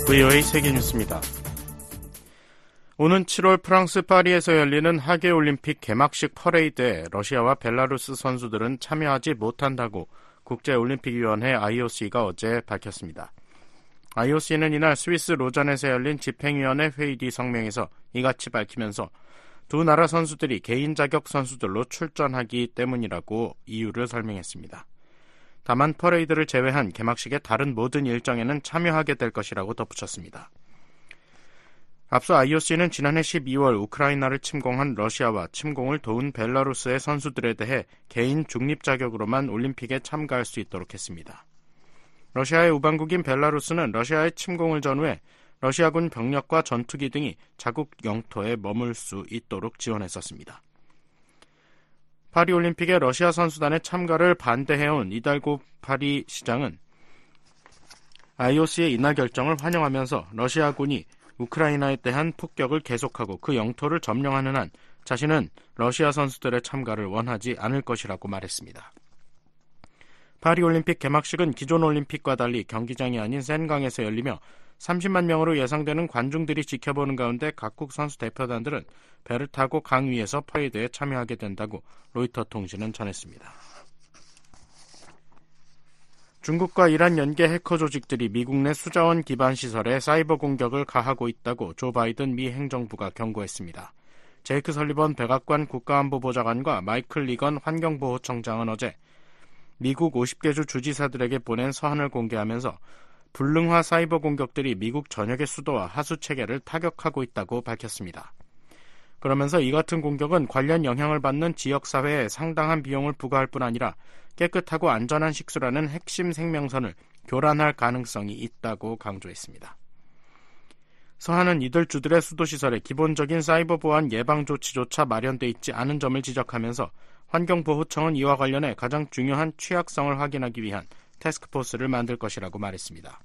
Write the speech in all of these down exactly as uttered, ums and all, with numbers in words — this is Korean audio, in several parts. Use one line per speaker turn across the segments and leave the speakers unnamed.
브이오에이 세계뉴스입니다. 오는 칠월 프랑스 파리에서 열리는 하계올림픽 개막식 퍼레이드에 러시아와 벨라루스 선수들은 참여하지 못한다고 국제올림픽위원회 아이오씨가 어제 밝혔습니다. 아이오씨는 이날 스위스 로잔에서 열린 집행위원회 회의 뒤 성명에서 이같이 밝히면서 두 나라 선수들이 개인 자격 선수들로 출전하기 때문이라고 이유를 설명했습니다. 다만 퍼레이드를 제외한 개막식의 다른 모든 일정에는 참여하게 될 것이라고 덧붙였습니다. 앞서 아이오씨는 지난해 십이월 우크라이나를 침공한 러시아와 침공을 도운 벨라루스의 선수들에 대해 개인 중립 자격으로만 올림픽에 참가할 수 있도록 했습니다. 러시아의 우방국인 벨라루스는 러시아의 침공을 전후해 러시아군 병력과 전투기 등이 자국 영토에 머물 수 있도록 지원했었습니다. 파리올림픽에 러시아 선수단의 참가를 반대해온 이달고 파리 시장은 아이오씨의 인하 결정을 환영하면서 러시아군이 우크라이나에 대한 폭격을 계속하고 그 영토를 점령하는 한 자신은 러시아 선수들의 참가를 원하지 않을 것이라고 말했습니다. 파리올림픽 개막식은 기존 올림픽과 달리 경기장이 아닌 센강에서 열리며 삼십만 명으로 예상되는 관중들이 지켜보는 가운데 각국 선수 대표단들은 배를 타고 강 위에서 퍼레이드에 참여하게 된다고 로이터 통신은 전했습니다. 중국과 이란 연계 해커 조직들이 미국 내 수자원 기반 시설에 사이버 공격을 가하고 있다고 조 바이든 미 행정부가 경고했습니다. 제이크 설리번 백악관 국가안보보좌관과 마이클 리건 환경보호청장은 어제 미국 오십 개 주 주지사들에게 보낸 서한을 공개하면서 불능화 사이버 공격들이 미국 전역의 수도와 하수 체계를 타격하고 있다고 밝혔습니다. 그러면서 이 같은 공격은 관련 영향을 받는 지역사회에 상당한 비용을 부과할 뿐 아니라 깨끗하고 안전한 식수라는 핵심 생명선을 교란할 가능성이 있다고 강조했습니다. 서한은 이들 주들의 수도시설에 기본적인 사이버 보안 예방 조치조차 마련돼 있지 않은 점을 지적하면서 환경보호청은 이와 관련해 가장 중요한 취약성을 확인하기 위한 태스크포스를 만들 것이라고 말했습니다.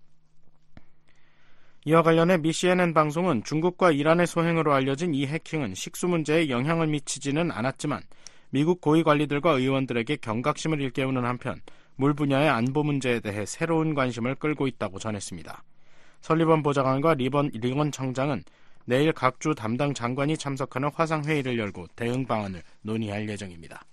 이와 관련해 미 씨엔엔 방송은 중국과 이란의 소행으로 알려진 이 해킹은 식수 문제에 영향을 미치지는 않았지만 미국 고위관리들과 의원들에게 경각심을 일깨우는 한편 물 분야의 안보 문제에 대해 새로운 관심을 끌고 있다고 전했습니다. 설리번 보좌관과 리번, 리건 청장은 내일 각 주 담당 장관이 참석하는 화상회의를 열고 대응 방안을 논의할 예정입니다.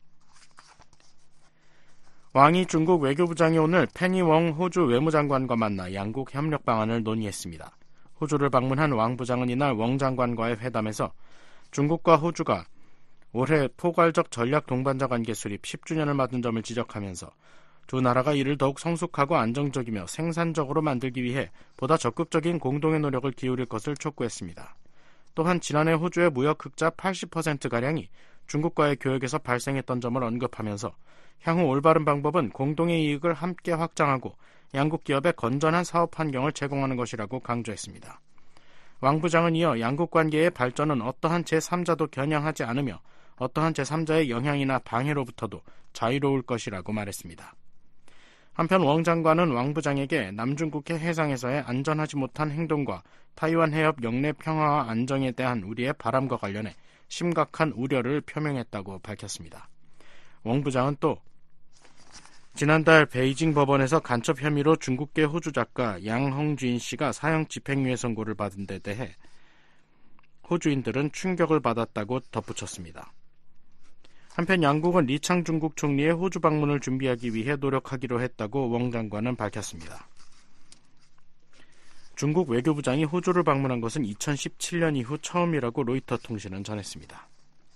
왕이 중국 외교부장이 오늘 페니 웡 호주 외무장관과 만나 양국 협력 방안을 논의했습니다. 호주를 방문한 왕 부장은 이날 웡 장관과의 회담에서 중국과 호주가 올해 포괄적 전략 동반자 관계 수립 십 주년을 맞은 점을 지적하면서 두 나라가 이를 더욱 성숙하고 안정적이며 생산적으로 만들기 위해 보다 적극적인 공동의 노력을 기울일 것을 촉구했습니다. 또한 지난해 호주의 무역 흑자 팔십 퍼센트가량이 중국과의 교역에서 발생했던 점을 언급하면서 향후 올바른 방법은 공동의 이익을 함께 확장하고 양국 기업에 건전한 사업 환경을 제공하는 것이라고 강조했습니다. 왕 부장은 이어 양국 관계의 발전은 어떠한 제삼자도 겨냥하지 않으며 어떠한 제삼자의 영향이나 방해로부터도 자유로울 것이라고 말했습니다. 한편 웡 장관은 왕 부장에게 남중국해 해상에서의 안전하지 못한 행동과 타이완 해협 영내 평화와 안정에 대한 우리의 바람과 관련해 심각한 우려를 표명했다고 밝혔습니다. 웡 부장은 또 지난달 베이징 법원에서 간첩 혐의로 중국계 호주 작가 양헝주인 씨가 사형 집행유예 선고를 받은 데 대해 호주인들은 충격을 받았다고 덧붙였습니다. 한편 양국은 리창 중국 총리의 호주 방문을 준비하기 위해 노력하기로 했다고 웡 장관은 밝혔습니다. 중국 외교부장이 호주를 방문한 것은 이천십칠 년 이후 처음이라고 로이터 통신은 전했습니다.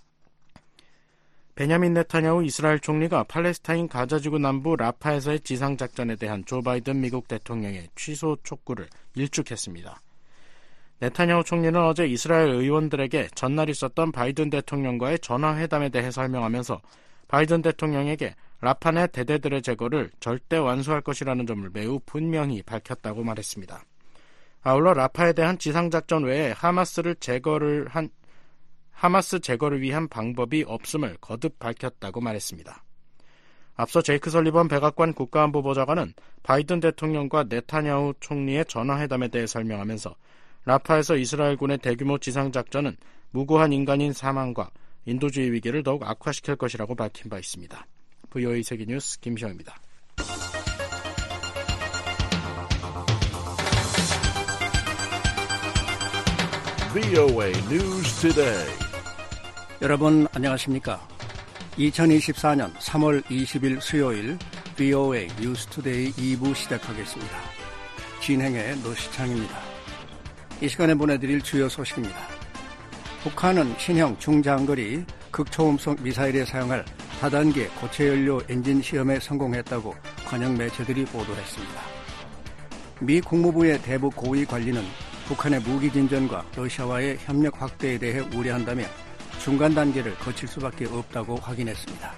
베냐민 네타냐후 이스라엘 총리가 팔레스타인 가자지구 남부 라파에서의 지상작전에 대한 조 바이든 미국 대통령의 취소 촉구를 일축했습니다. 네타냐후 총리는 어제 이스라엘 의원들에게 전날 있었던 바이든 대통령과의 전화회담에 대해 설명하면서 바이든 대통령에게 라파 내 대대들의 제거를 절대 완수할 것이라는 점을 매우 분명히 밝혔다고 말했습니다. 아울러 라파에 대한 지상작전 외에 하마스를 제거를 한 하마스 제거를 위한 방법이 없음을 거듭 밝혔다고 말했습니다. 앞서 제이크 설리번 백악관 국가안보보좌관은 바이든 대통령과 네타냐후 총리의 전화회담에 대해 설명하면서 라파에서 이스라엘군의 대규모 지상작전은 무고한 인간인 사망과 인도주의 위기를 더욱 악화시킬 것이라고 밝힌 바 있습니다. 브이오에이 세계뉴스 김시영입니다.
브이오에이 News Today.
여러분 안녕하십니까? 이천이십사년 삼월 이십일 수요일 브이오에이 뉴스 투데이 이 부 시작하겠습니다. 진행의 노시창입니다. 이 시간에 보내드릴 주요 소식입니다. 북한은 신형 중장거리 극초음속 미사일에 사용할 다단계 고체연료 엔진 시험에 성공했다고 관영 매체들이 보도했습니다. 미 국무부의 대북 고위 관리는 북한의 무기 진전과 러시아와의 협력 확대에 대해 우려한다며 중간 단계를 거칠 수밖에 없다고 확인했습니다.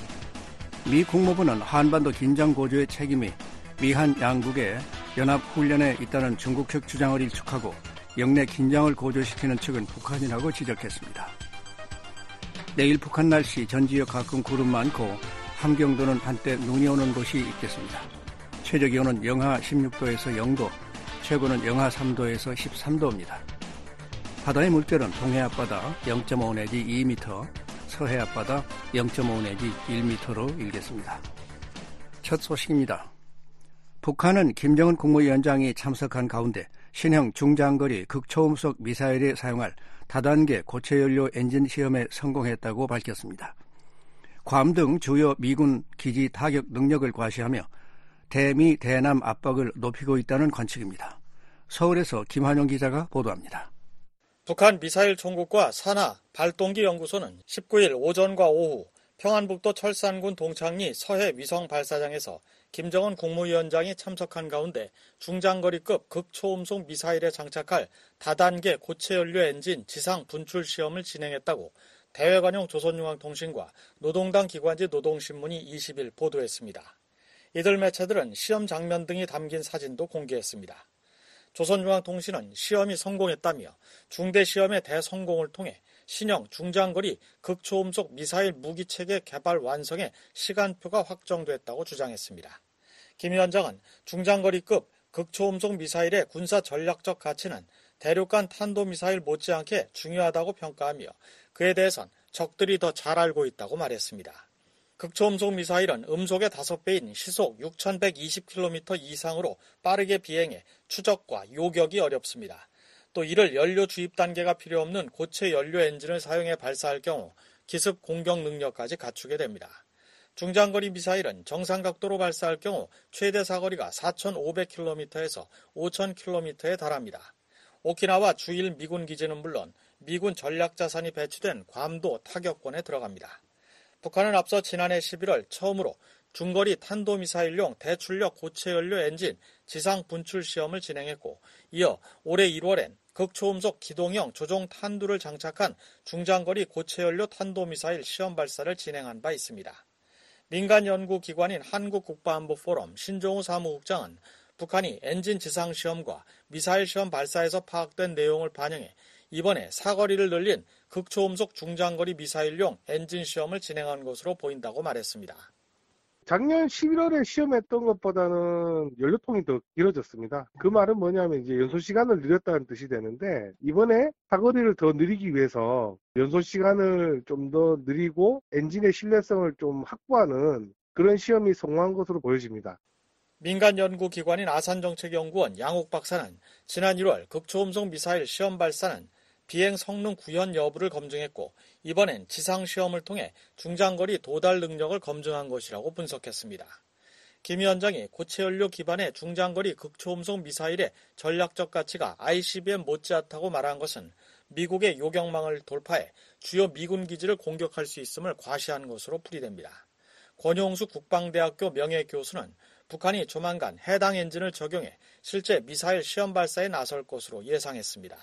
미 국무부는 한반도 긴장 고조의 책임이 미한 양국의 연합훈련에 있다는 중국 측 주장을 일축하고 영내 긴장을 고조시키는 측은 북한이라고 지적했습니다. 내일 북한 날씨 전 지역 가끔 구름 많고 함경도는 한때 눈이 오는 곳이 있겠습니다. 최저기온은 영하 십육 도에서 영 도, 최고는 영하 삼 도에서 십삼 도입니다. 바다의 물결은 동해 앞바다 영 점 오 내지 이 미터, 서해 앞바다 영 점 오 내지 일 미터로 일겠습니다. 첫 소식입니다. 북한은 김정은 국무위원장이 참석한 가운데 신형 중장거리 극초음속 미사일에 사용할 다단계 고체연료 엔진 시험에 성공했다고 밝혔습니다. 괌 등 주요 미군 기지 타격 능력을 과시하며 대미 대남 압박을 높이고 있다는 관측입니다. 서울에서 김환영 기자가 보도합니다.
북한 미사일 총국과 산하 발동기 연구소는 십구일 오전과 오후 평안북도 철산군 동창리 서해 위성 발사장에서 김정은 국무위원장이 참석한 가운데 중장거리급 극초음속 미사일에 장착할 다단계 고체연료 엔진 지상 분출 시험을 진행했다고 대외관용 조선중앙통신과 노동당 기관지 노동신문이 이십일 보도했습니다. 이들 매체들은 시험 장면 등이 담긴 사진도 공개했습니다. 조선중앙통신은 시험이 성공했다며 중대시험의 대성공을 통해 신형 중장거리 극초음속 미사일 무기체계 개발 완성의 시간표가 확정됐다고 주장했습니다. 김 위원장은 중장거리급 극초음속 미사일의 군사 전략적 가치는 대륙간 탄도미사일 못지않게 중요하다고 평가하며 그에 대해선 적들이 더 잘 알고 있다고 말했습니다. 극초음속 미사일은 음속의 다섯 배인 시속 육천백이십 킬로미터 이상으로 빠르게 비행해 추적과 요격이 어렵습니다. 또 이를 연료 주입 단계가 필요 없는 고체 연료 엔진을 사용해 발사할 경우 기습 공격 능력까지 갖추게 됩니다. 중장거리 미사일은 정상 각도로 발사할 경우 최대 사거리가 사천오백 킬로미터에서 오천 킬로미터에 달합니다. 오키나와 주일 미군 기지는 물론 미군 전략자산이 배치된 괌도 타격권에 들어갑니다. 북한은 앞서 지난해 십일월 처음으로 중거리 탄도미사일용 대출력 고체연료 엔진 지상 분출 시험을 진행했고 이어 올해 일월엔 극초음속 기동형 조종 탄두를 장착한 중장거리 고체연료 탄도미사일 시험 발사를 진행한 바 있습니다. 민간 연구기관인 한국국가안보포럼 신종우 사무국장은 북한이 엔진 지상 시험과 미사일 시험 발사에서 파악된 내용을 반영해 이번에 사거리를 늘린 극초음속 중장거리 미사일용 엔진 시험을 진행한 것으로 보인다고 말했습니다.
작년 십일월에 시험했던 것보다는 연료통이 더 길어졌습니다. 그 말은 뭐냐면 이제 연소 시간을 늘렸다는 뜻이 되는데 이번에 사거리를 더 늘리기 위해서 연소 시간을 좀 더 늘리고 엔진의 신뢰성을 좀 확보하는 그런 시험이 성공한 것으로 보여집니다.
민간 연구기관인 아산정책연구원 양옥 박사는 지난 일월 극초음속 미사일 시험 발사는 비행 성능 구현 여부를 검증했고 이번엔 지상 시험을 통해 중장거리 도달 능력을 검증한 것이라고 분석했습니다. 김 위원장이 고체연료 기반의 중장거리 극초음속 미사일의 전략적 가치가 아이씨비엠 못지않다고 말한 것은 미국의 요격망을 돌파해 주요 미군 기지를 공격할 수 있음을 과시한 것으로 풀이됩니다. 권용수 국방대학교 명예교수는 북한이 조만간 해당 엔진을 적용해 실제 미사일 시험 발사에 나설 것으로 예상했습니다.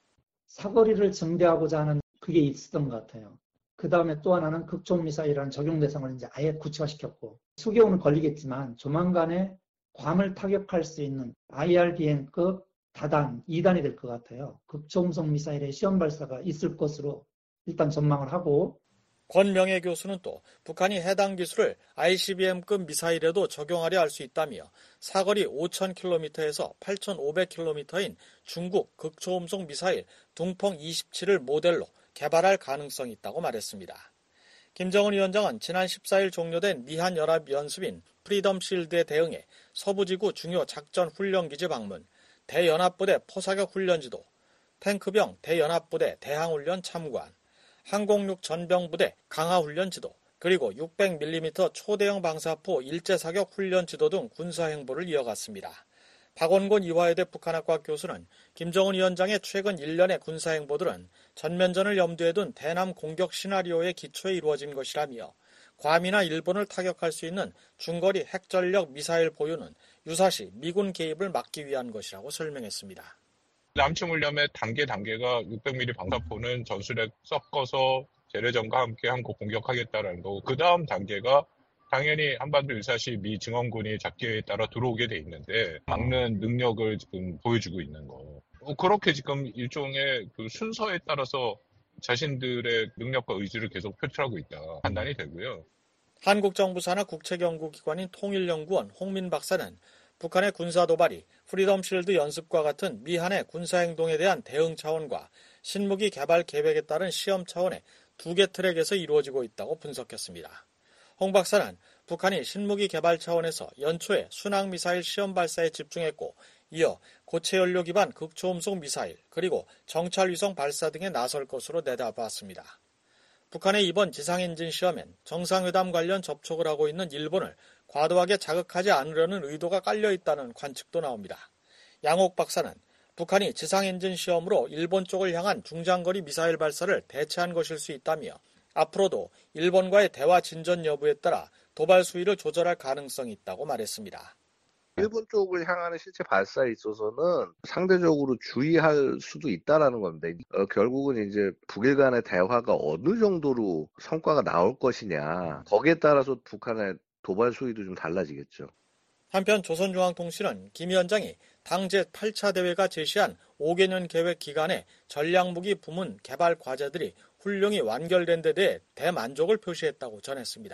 사거리를 증대하고자 하는 그게 있었던 것 같아요. 그 다음에 또 하나는 극초미사일이라는 적용 대상을 이제 아예 구체화시켰고 수개월은 걸리겠지만 조만간에 괌을 타격할 수 있는 아이알비엠급 다단 이 단이 될 것 같아요. 극초음속 미사일의 시험 발사가 있을 것으로 일단 전망을 하고
권 명예교수는 또 북한이 해당 기술을 아이씨비엠급 미사일에도 적용하려 할 수 있다며 사거리 오천 킬로미터에서 팔천오백 킬로미터인 중국 극초음속 미사일 둥펑 이십칠을 모델로 개발할 가능성이 있다고 말했습니다. 김정은 위원장은 지난 십사일 종료된 미한연합연습인 프리덤 실드에 대응해 서부지구 중요 작전 훈련기지 방문, 대연합부대 포사격 훈련지도, 탱크병 대연합부대 대항훈련 참관, 항공육 전병부대 강하훈련 지도, 그리고 육백 밀리미터 초대형 방사포 일제사격 훈련 지도 등 군사행보를 이어갔습니다. 박원곤 이화여대 북한학과 교수는 김정은 위원장의 최근 일련의 군사행보들은 전면전을 염두에 둔 대남 공격 시나리오의 기초에 이루어진 것이라며 괌이나 일본을 타격할 수 있는 중거리 핵전력 미사일 보유는 유사시 미군 개입을 막기 위한 것이라고 설명했습니다.
남침훈련의 단계 단계가 육백 밀리미터 방사포는 전술에 섞어서 재래전과 함께 한국 공격하겠다라는 거고, 그 다음 단계가 당연히 한반도 유사시 미 증원군이 작계에 따라 들어오게 돼 있는데 막는 능력을 지금 보여주고 있는 거. 그렇게 지금 일종의 그 순서에 따라서 자신들의 능력과 의지를 계속 표출하고 있다 판단이 되고요.
한국 정부 산하 국책연구기관인 통일연구원 홍민 박사는 북한의 군사 도발이 프리덤 실드 연습과 같은 미한의 군사행동에 대한 대응 차원과 신무기 개발 계획에 따른 시험 차원의 두 개 트랙에서 이루어지고 있다고 분석했습니다. 홍 박사는 북한이 신무기 개발 차원에서 연초에 순항미사일 시험 발사에 집중했고 이어 고체연료 기반 극초음속 미사일 그리고 정찰위성 발사 등에 나설 것으로 내다봤습니다. 북한의 이번 지상엔진 시험엔 정상회담 관련 접촉을 하고 있는 일본을 과도하게 자극하지 않으려는 의도가 깔려있다는 관측도 나옵니다. 양옥 박사는 북한이 지상엔진 시험으로 일본 쪽을 향한 중장거리 미사일 발사를 대체한 것일 수 있다며 앞으로도 일본과의 대화 진전 여부에 따라 도발 수위를 조절할 가능성이 있다고 말했습니다.
일본 쪽을 향하는 실제 발사에 있어서는 상대적으로 주의할 수도 있다라는 겁니다. 어, 결국은 이제 북일 간의 대화가 어느 정도로 성과가 나올 것이냐, 거기에 따라서 북한의 도발 수위도 좀 달라지겠죠.
한편 조선중앙통신은 김 위원장이 당 제팔 차 대회가 제시한 오 개년 계획 기간에 전략무기 부문 개발 과제들이 훌륭히 완결된 데 대해 대만족을 표시했다고 전했습니다.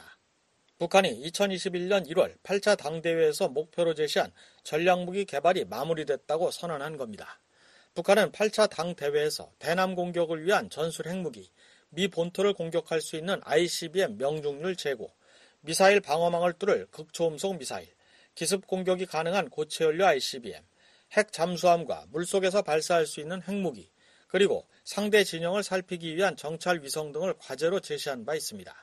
북한이 이천이십일 년 일월 팔 차 당대회에서 목표로 제시한 전략무기 개발이 마무리됐다고 선언한 겁니다. 북한은 팔 차 당대회에서 대남 공격을 위한 전술 핵무기, 미 본토를 공격할 수 있는 아이씨비엠 명중률 제고, 미사일 방어망을 뚫을 극초음속 미사일, 기습 공격이 가능한 고체연료 아이씨비엠, 핵 잠수함과 물속에서 발사할 수 있는 핵무기, 그리고 상대 진영을 살피기 위한 정찰 위성 등을 과제로 제시한 바 있습니다.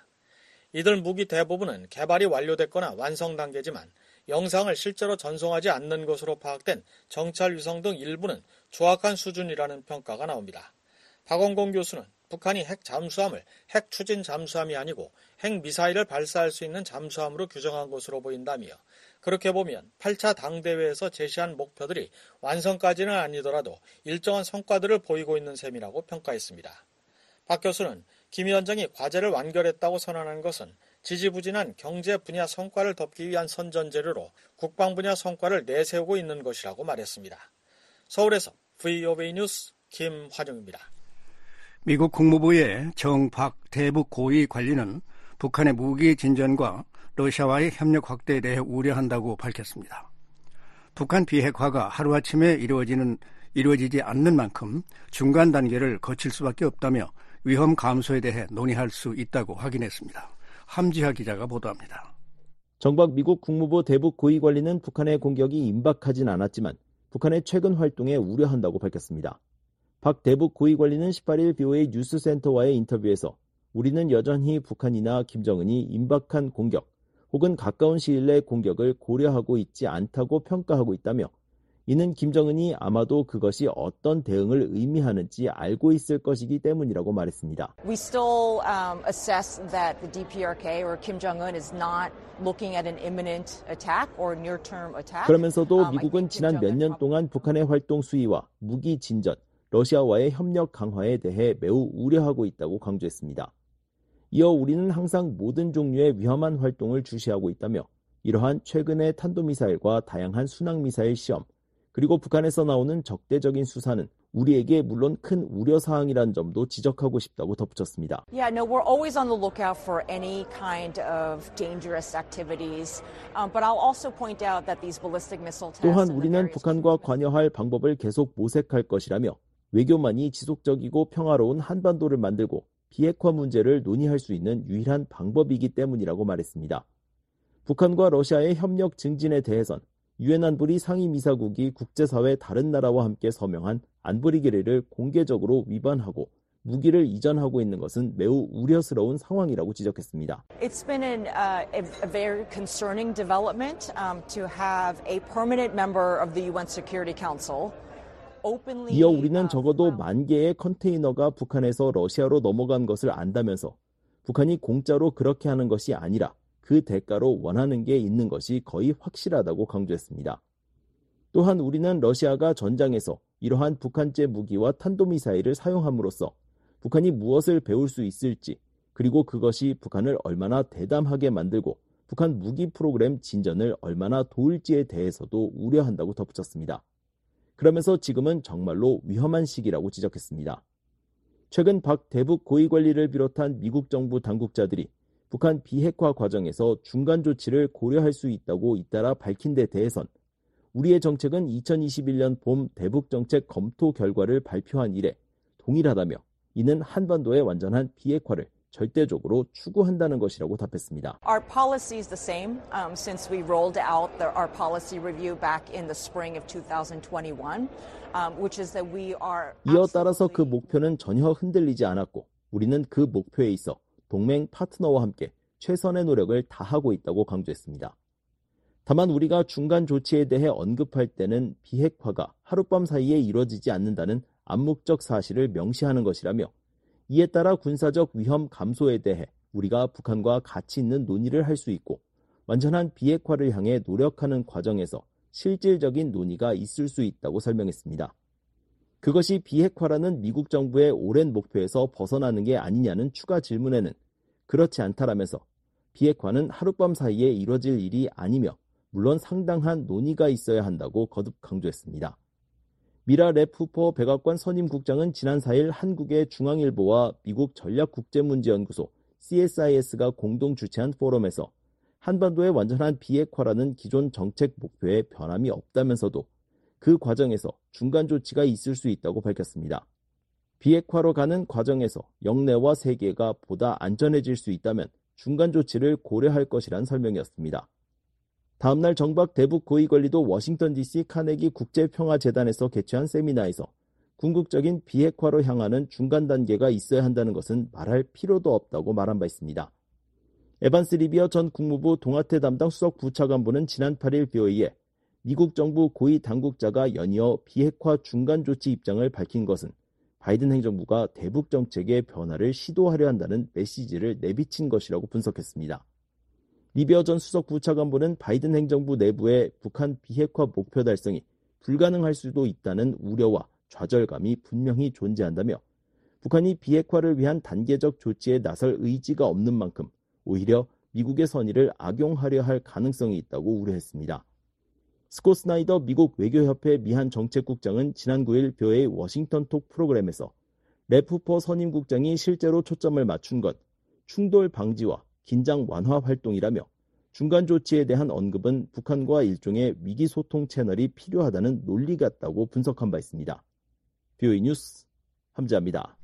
이들 무기 대부분은 개발이 완료됐거나 완성 단계지만 영상을 실제로 전송하지 않는 것으로 파악된 정찰 위성 등 일부는 조악한 수준이라는 평가가 나옵니다. 박원공 교수는 북한이 핵 잠수함을 핵 추진 잠수함이 아니고 핵 미사일을 발사할 수 있는 잠수함으로 규정한 것으로 보인다며 그렇게 보면 팔 차 당대회에서 제시한 목표들이 완성까지는 아니더라도 일정한 성과들을 보이고 있는 셈이라고 평가했습니다. 박 교수는 김 위원장이 과제를 완결했다고 선언한 것은 지지부진한 경제 분야 성과를 덮기 위한 선전재료로 국방 분야 성과를 내세우고 있는 것이라고 말했습니다. 서울에서 브이오에이 뉴스 김환영입니다.
미국 국무부의 정박 대북 고위 관리는 북한의 무기 진전과 러시아와의 협력 확대에 대해 우려한다고 밝혔습니다. 북한 비핵화가 하루아침에 이루어지는, 이루어지지 않는 만큼 중간 단계를 거칠 수밖에 없다며 위험 감소에 대해 논의할 수 있다고 확인했습니다. 함지하 기자가 보도합니다.
정박 미국 국무부 대북 고위관리는 북한의 공격이 임박하진 않았지만 북한의 최근 활동에 우려한다고 밝혔습니다. 박 대북 고위관리는 십팔 일 브이오에이 뉴스센터와의 인터뷰에서 우리는 여전히 북한이나 김정은이 임박한 공격 혹은 가까운 시일 내 공격을 고려하고 있지 않다고 평가하고 있다며 이는 김정은이 아마도 그것이 어떤 대응을 의미하는지 알고 있을 것이기 때문이라고 말했습니다.
We still um, assess that the 디피아르케이 or Kim Jong-un is not looking at an imminent attack or near-term attack.
그러면서도 미국은 지난 몇 년 동안 북한의 활동 수위와 무기 진전, 러시아와의 협력 강화에 대해 매우 우려하고 있다고 강조했습니다. 이어 우리는 항상 모든 종류의 위험한 활동을 주시하고 있다며 이러한 최근의 탄도미사일과 다양한 순항미사일 시험, 그리고 북한에서 나오는 적대적인 수사는 우리에게 물론 큰 우려사항이란 점도 지적하고 싶다고 덧붙였습니다.
Yeah, no, we're always on the lookout for any kind of dangerous activities. Um, but I'll also point out that these ballistic missile tests.
또한 우리는 북한과 관여할 방법을 계속 모색할 것이라며 외교만이 지속적이고 평화로운 한반도를 만들고 비핵화 문제를 논의할 수 있는 유일한 방법이기 때문이라고 말했습니다. 북한과 러시아의 협력 증진에 대해선 유엔 안보리 상임이사국이 국제사회 다른 나라와 함께 서명한 안보리 결의를 공개적으로 위반하고 무기를 이전하고 있는 것은 매우 우려스러운 상황이라고 지적했습니다.
It's been an, uh, a, a very concerning development um, to have a permanent member of the 유엔 Security Council openly.
이어 우리는 적어도 만 개의 컨테이너가 북한에서 러시아로 넘어간 것을 안다면서 북한이 공짜로 그렇게 하는 것이 아니라 그 대가로 원하는 게 있는 것이 거의 확실하다고 강조했습니다. 또한 우리는 러시아가 전장에서 이러한 북한제 무기와 탄도미사일을 사용함으로써 북한이 무엇을 배울 수 있을지, 그리고 그것이 북한을 얼마나 대담하게 만들고 북한 무기 프로그램 진전을 얼마나 도울지에 대해서도 우려한다고 덧붙였습니다. 그러면서 지금은 정말로 위험한 시기라고 지적했습니다. 최근 박 대북 고위관리를 비롯한 미국 정부 당국자들이 북한 비핵화 과정에서 중간 조치를 고려할 수 있다고 잇따라 밝힌 데 대해선 우리의 정책은 이천이십일 년 봄 대북 정책 검토 결과를 발표한 이래 동일하다며 이는 한반도의 완전한 비핵화를 절대적으로 추구한다는 것이라고 답했습니다.
Our policy is the same um, since we rolled out the, our policy review back in the spring of twenty twenty-one, um, which is that we are.
이어 따라서 그 목표는 전혀 흔들리지 않았고 우리는 그 목표에 있어 동맹 파트너와 함께 최선의 노력을 다하고 있다고 강조했습니다. 다만 우리가 중간 조치에 대해 언급할 때는 비핵화가 하룻밤 사이에 이루어지지 않는다는 암묵적 사실을 명시하는 것이라며 이에 따라 군사적 위험 감소에 대해 우리가 북한과 가치 있는 논의를 할 수 있고 완전한 비핵화를 향해 노력하는 과정에서 실질적인 논의가 있을 수 있다고 설명했습니다. 그것이 비핵화라는 미국 정부의 오랜 목표에서 벗어나는 게 아니냐는 추가 질문에는 그렇지 않다라면서 비핵화는 하룻밤 사이에 이루어질 일이 아니며 물론 상당한 논의가 있어야 한다고 거듭 강조했습니다. 미라 랩후퍼 백악관 선임국장은 지난 사 일 한국의 중앙일보와 미국 전략국제문제연구소 씨에스아이에스가 공동 주최한 포럼에서 한반도의 완전한 비핵화라는 기존 정책 목표에 변함이 없다면서도 그 과정에서 중간 조치가 있을 수 있다고 밝혔습니다. 비핵화로 가는 과정에서 영내와 세계가 보다 안전해질 수 있다면 중간 조치를 고려할 것이란 설명이었습니다. 다음날 정박 대북 고위관리도 워싱턴 디씨 카네기 국제평화재단에서 개최한 세미나에서 궁극적인 비핵화로 향하는 중간 단계가 있어야 한다는 것은 말할 필요도 없다고 말한 바 있습니다. 에반스 리비어 전 국무부 동아태 담당 수석 부차관보는 지난 팔 일 비오이에 미국 정부 고위 당국자가 연이어 비핵화 중간 조치 입장을 밝힌 것은 바이든 행정부가 대북 정책의 변화를 시도하려 한다는 메시지를 내비친 것이라고 분석했습니다. 리비어 전 수석 부차관보는 바이든 행정부 내부의 북한 비핵화 목표 달성이 불가능할 수도 있다는 우려와 좌절감이 분명히 존재한다며 북한이 비핵화를 위한 단계적 조치에 나설 의지가 없는 만큼 오히려 미국의 선의를 악용하려 할 가능성이 있다고 우려했습니다. 스콧 스나이더 미국 외교협회 미한 정책국장은 지난 구 일 뷰에이 워싱턴 톡 프로그램에서 랩후퍼 선임국장이 실제로 초점을 맞춘 건 충돌 방지와 긴장 완화 활동이라며 중간 조치에 대한 언급은 북한과 일종의 위기소통 채널이 필요하다는 논리 같다고 분석한 바 있습니다. 뷰에이 뉴스 함재합니다.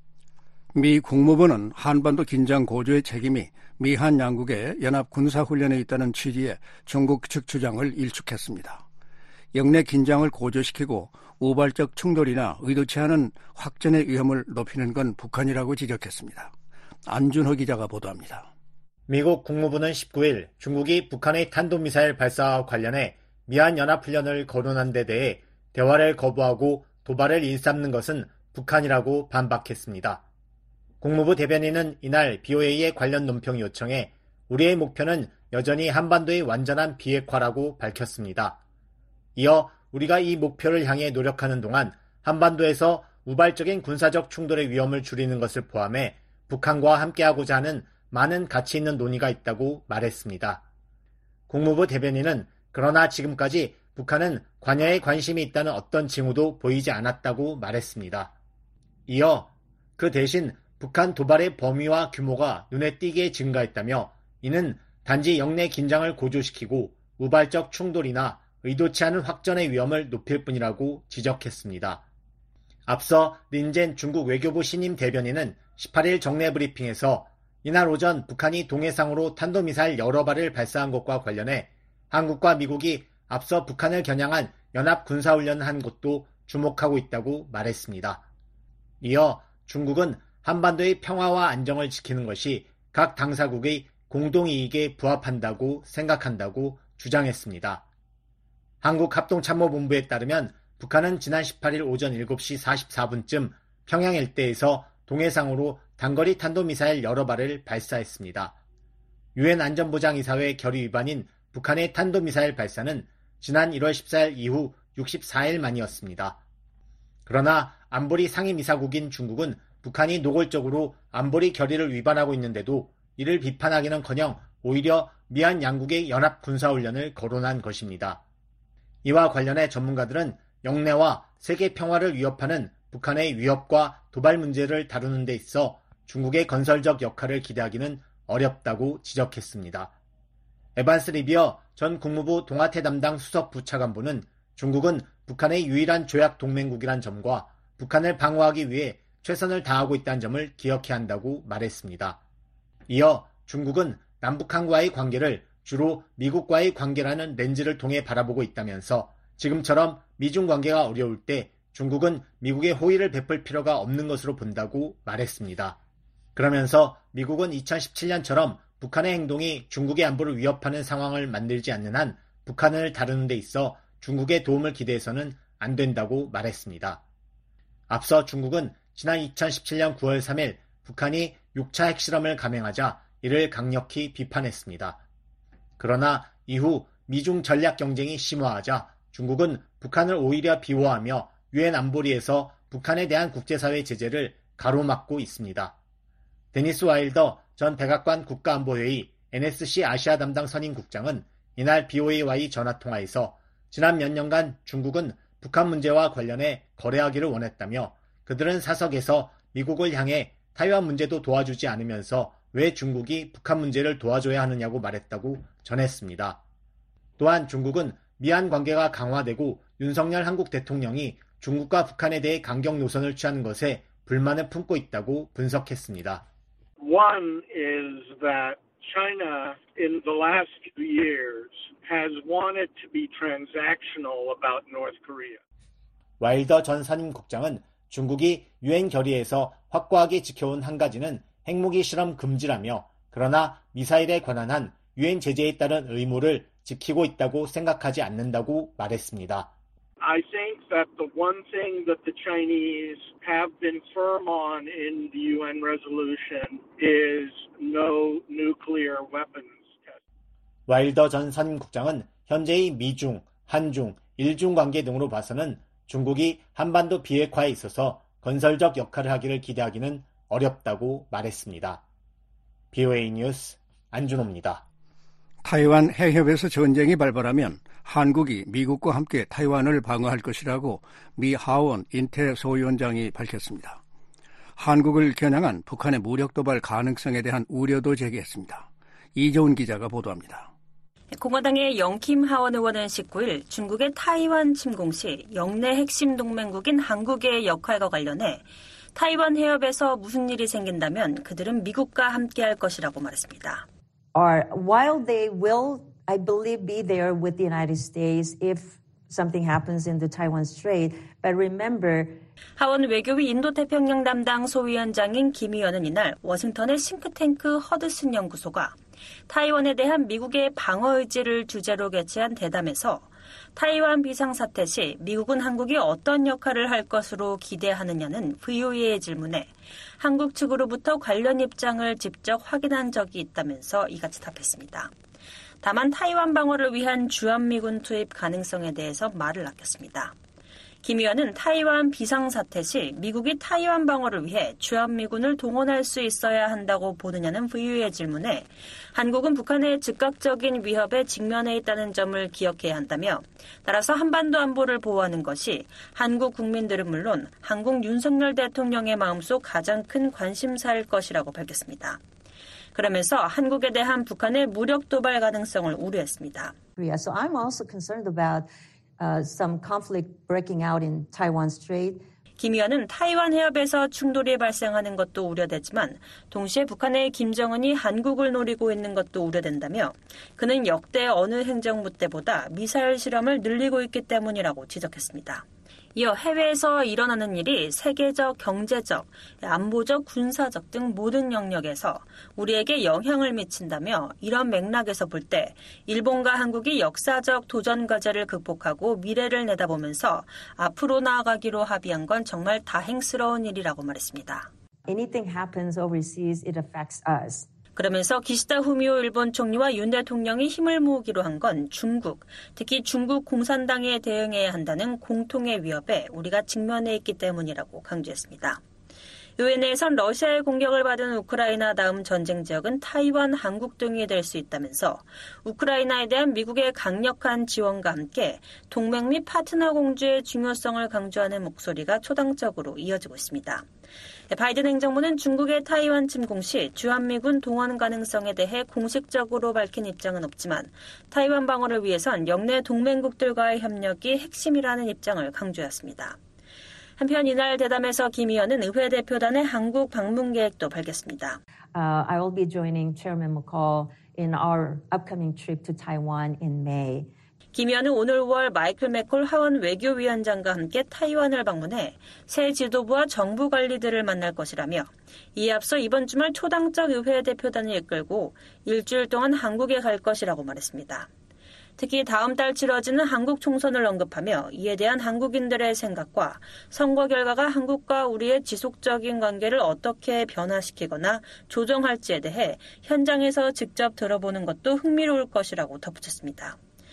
미 국무부는 한반도 긴장 고조의 책임이 미한 양국의 연합 군사훈련에 있다는 취지의 중국 측 주장을 일축했습니다. 영내 긴장을 고조시키고 우발적 충돌이나 의도치 않은 확전의 위험을 높이는 건 북한이라고 지적했습니다. 안준호 기자가 보도합니다.
미국 국무부는 십구 일 중국이 북한의 탄도미사일 발사와 관련해 미한연합훈련을 거론한 데 대해 대화를 거부하고 도발을 일삼는 것은 북한이라고 반박했습니다. 국무부 대변인은 이날 비오에이의 관련 논평 요청에 우리의 목표는 여전히 한반도의 완전한 비핵화라고 밝혔습니다. 이어 우리가 이 목표를 향해 노력하는 동안 한반도에서 우발적인 군사적 충돌의 위험을 줄이는 것을 포함해 북한과 함께하고자 하는 많은 가치 있는 논의가 있다고 말했습니다. 국무부 대변인은 그러나 지금까지 북한은 관여에 관심이 있다는 어떤 징후도 보이지 않았다고 말했습니다. 이어 그 대신 북한 도발의 범위와 규모가 눈에 띄게 증가했다며 이는 단지 영내 긴장을 고조시키고 우발적 충돌이나 의도치 않은 확전의 위험을 높일 뿐이라고 지적했습니다. 앞서 린젠 중국 외교부 신임 대변인은 십팔 일 정례 브리핑에서 이날 오전 북한이 동해상으로 탄도미사일 여러 발을 발사한 것과 관련해 한국과 미국이 앞서 북한을 겨냥한 연합 군사훈련을 한 곳도 주목하고 있다고 말했습니다. 이어 중국은 한반도의 평화와 안정을 지키는 것이 각 당사국의 공동이익에 부합한다고 생각한다고 주장했습니다. 한국합동참모본부에 따르면 북한은 지난 십팔 일 오전 일곱 시 사십사 분쯤 평양 일대에서 동해상으로 단거리 탄도미사일 여러 발을 발사했습니다. 유엔 안전보장이사회 결의 위반인 북한의 탄도미사일 발사는 지난 일월 십사 일 이후 육십사 일 만이었습니다. 그러나 안보리 상임이사국인 중국은 북한이 노골적으로 안보리 결의를 위반하고 있는데도 이를 비판하기는커녕 오히려 미한 양국의 연합 군사훈련을 거론한 것입니다. 이와 관련해 전문가들은 영내와 세계 평화를 위협하는 북한의 위협과 도발 문제를 다루는 데 있어 중국의 건설적 역할을 기대하기는 어렵다고 지적했습니다. 에반스 리비어 전 국무부 동아태 담당 수석 부차관보는 중국은 북한의 유일한 조약 동맹국이란 점과 북한을 방어하기 위해 최선을 다하고 있다는 점을 기억해야 한다고 말했습니다. 이어 중국은 남북한과의 관계를 주로 미국과의 관계라는 렌즈를 통해 바라보고 있다면서 지금처럼 미중 관계가 어려울 때 중국은 미국의 호의를 베풀 필요가 없는 것으로 본다고 말했습니다. 그러면서 미국은 이천십칠 년처럼 북한의 행동이 중국의 안보를 위협하는 상황을 만들지 않는 한 북한을 다루는 데 있어 중국의 도움을 기대해서는 안 된다고 말했습니다. 앞서 중국은 지난 이천십칠 년 구월 삼 일 북한이 육 차 핵실험을 감행하자 이를 강력히 비판했습니다. 그러나 이후 미중 전략 경쟁이 심화하자 중국은 북한을 오히려 비호하며 유엔 안보리에서 북한에 대한 국제사회 제재를 가로막고 있습니다. 데니스 와일더 전 백악관 국가안보회의 엔에스씨 아시아 담당 선임국장은 이날 비오에이와의 전화통화에서 지난 몇 년간 중국은 북한 문제와 관련해 거래하기를 원했다며 그들은 사석에서 미국을 향해 타이완 문제도 도와주지 않으면서 왜 중국이 북한 문제를 도와줘야 하느냐고 말했다고 전했습니다. 또한 중국은 미한 관계가 강화되고 윤석열 한국 대통령이 중국과 북한에 대해 강경 노선을 취하는 것에 불만을 품고 있다고 분석했습니다.
One is that China in the last few years has wanted to be transactional about North Korea.
와일더 전 선임국장은 중국이 유엔 결의에서 확고하게 지켜온 한 가지는 핵무기 실험 금지라며 그러나 미사일에 관한 한 유엔 제재에 따른 의무를 지키고 있다고 생각하지 않는다고 말했습니다.
I think that the one thing that the Chinese have been firm on in the 유엔 resolution is no nuclear weapons test.
와일더 전 선임국장은 현재의 미중, 한중, 일중 관계 등으로 봐서는 중국이 한반도 비핵화에 있어서 건설적 역할을 하기를 기대하기는 어렵다고 말했습니다. 비오에이 뉴스 안준호입니다.
타이완 해협에서 전쟁이 발발하면 한국이 미국과 함께 타이완을 방어할 것이라고 미 하원 인태 소위원장이 밝혔습니다. 한국을 겨냥한 북한의 무력 도발 가능성에 대한 우려도 제기했습니다. 이재훈 기자가 보도합니다.
공화당의 영킴 하원 의원은 십구 일 중국의 타이완 침공 시 영내 핵심 동맹국인 한국의 역할과 관련해 타이완 해협에서 무슨 일이 생긴다면 그들은 미국과 함께할 것이라고 말했습니다.
Or while they will, I believe, be there with the United States if something happens in the Taiwan Strait, but remember.
하원 외교위 인도태평양 담당 소위원장인 김 의원은 이날 워싱턴의 싱크탱크 허드슨 연구소가 타이완에 대한 미국의 방어 의지를 주제로 개최한 대담에서 타이완 비상사태 시 미국은 한국이 어떤 역할을 할 것으로 기대하느냐는 브이오에이의 질문에 한국 측으로부터 관련 입장을 직접 확인한 적이 있다면서 이같이 답했습니다. 다만 타이완 방어를 위한 주한미군 투입 가능성에 대해서 말을 아꼈습니다. 김 의원은 타이완 비상사태 시 미국이 타이완 방어를 위해 주한미군을 동원할 수 있어야 한다고 보느냐는 브이오에이의 질문에 한국은 북한의 즉각적인 위협에 직면해 있다는 점을 기억해야 한다며 따라서 한반도 안보를 보호하는 것이 한국 국민들은 물론 한국 윤석열 대통령의 마음속 가장 큰 관심사일 것이라고 밝혔습니다. 그러면서 한국에 대한 북한의 무력 도발 가능성을 우려했습니다.
So I'm also concerned about Uh, some conflict breaking out in Taiwan Strait.
김 의원은 타이완 해협에서 충돌이 발생하는 것도 우려되지만 동시에 북한의 김정은이 한국을 노리고 있는 것도 우려된다며 그는 역대 어느 행정부 때보다 미사일 실험을 늘리고 있기 때문이라고 지적했습니다. 이어 해외에서 일어나는 일이 세계적, 경제적, 안보적, 군사적 등 모든 영역에서 우리에게 영향을 미친다며 이런 맥락에서 볼 때 일본과 한국이 역사적 도전 과제를 극복하고 미래를 내다보면서 앞으로 나아가기로 합의한 건 정말 다행스러운 일이라고 말했습니다.
Anything happens overseas, it affects us.
그러면서 기시다 후미오 일본 총리와 윤 대통령이 힘을 모으기로 한 건 중국, 특히 중국 공산당에 대응해야 한다는 공통의 위협에 우리가 직면해 있기 때문이라고 강조했습니다. 의회 내에선 러시아의 공격을 받은 우크라이나 다음 전쟁 지역은 타이완, 한국 등이 될 수 있다면서 우크라이나에 대한 미국의 강력한 지원과 함께 동맹 및 파트너 공조의 중요성을 강조하는 목소리가 초당적으로 이어지고 있습니다. 바이든 행정부는 중국의 타이완 침공 시 주한미군 동원 가능성에 대해 공식적으로 밝힌 입장은 없지만 타이완 방어를 위해선 영내 동맹국들과의 협력이 핵심이라는 입장을 강조했습니다. 한편 이날 대담에서 김 의원은 의회 대표단의 한국 방문 계획도 밝혔습니다.
Uh, I will be joining Chairman McCall in our upcoming trip to Taiwan in May.
김 의원은 오늘 오월 마이클 맥콜 하원 외교위원장과 함께 타이완을 방문해 새 지도부와 정부 관리들을 만날 것이라며 이에 앞서 이번 주말 초당적 의회 대표단을 이끌고 일주일 동안 한국에 갈 것이라고 말했습니다. 특히 다음 달 치러지는 한국 총선을 언급하며 이에 대한 한국인들의 생각과 선거 결과가 한국과 우리의 지속적인 관계를 어떻게 변화시키거나 조정할지에 대해 현장에서 직접 들어보는 것도 흥미로울 것이라고 덧붙였습니다.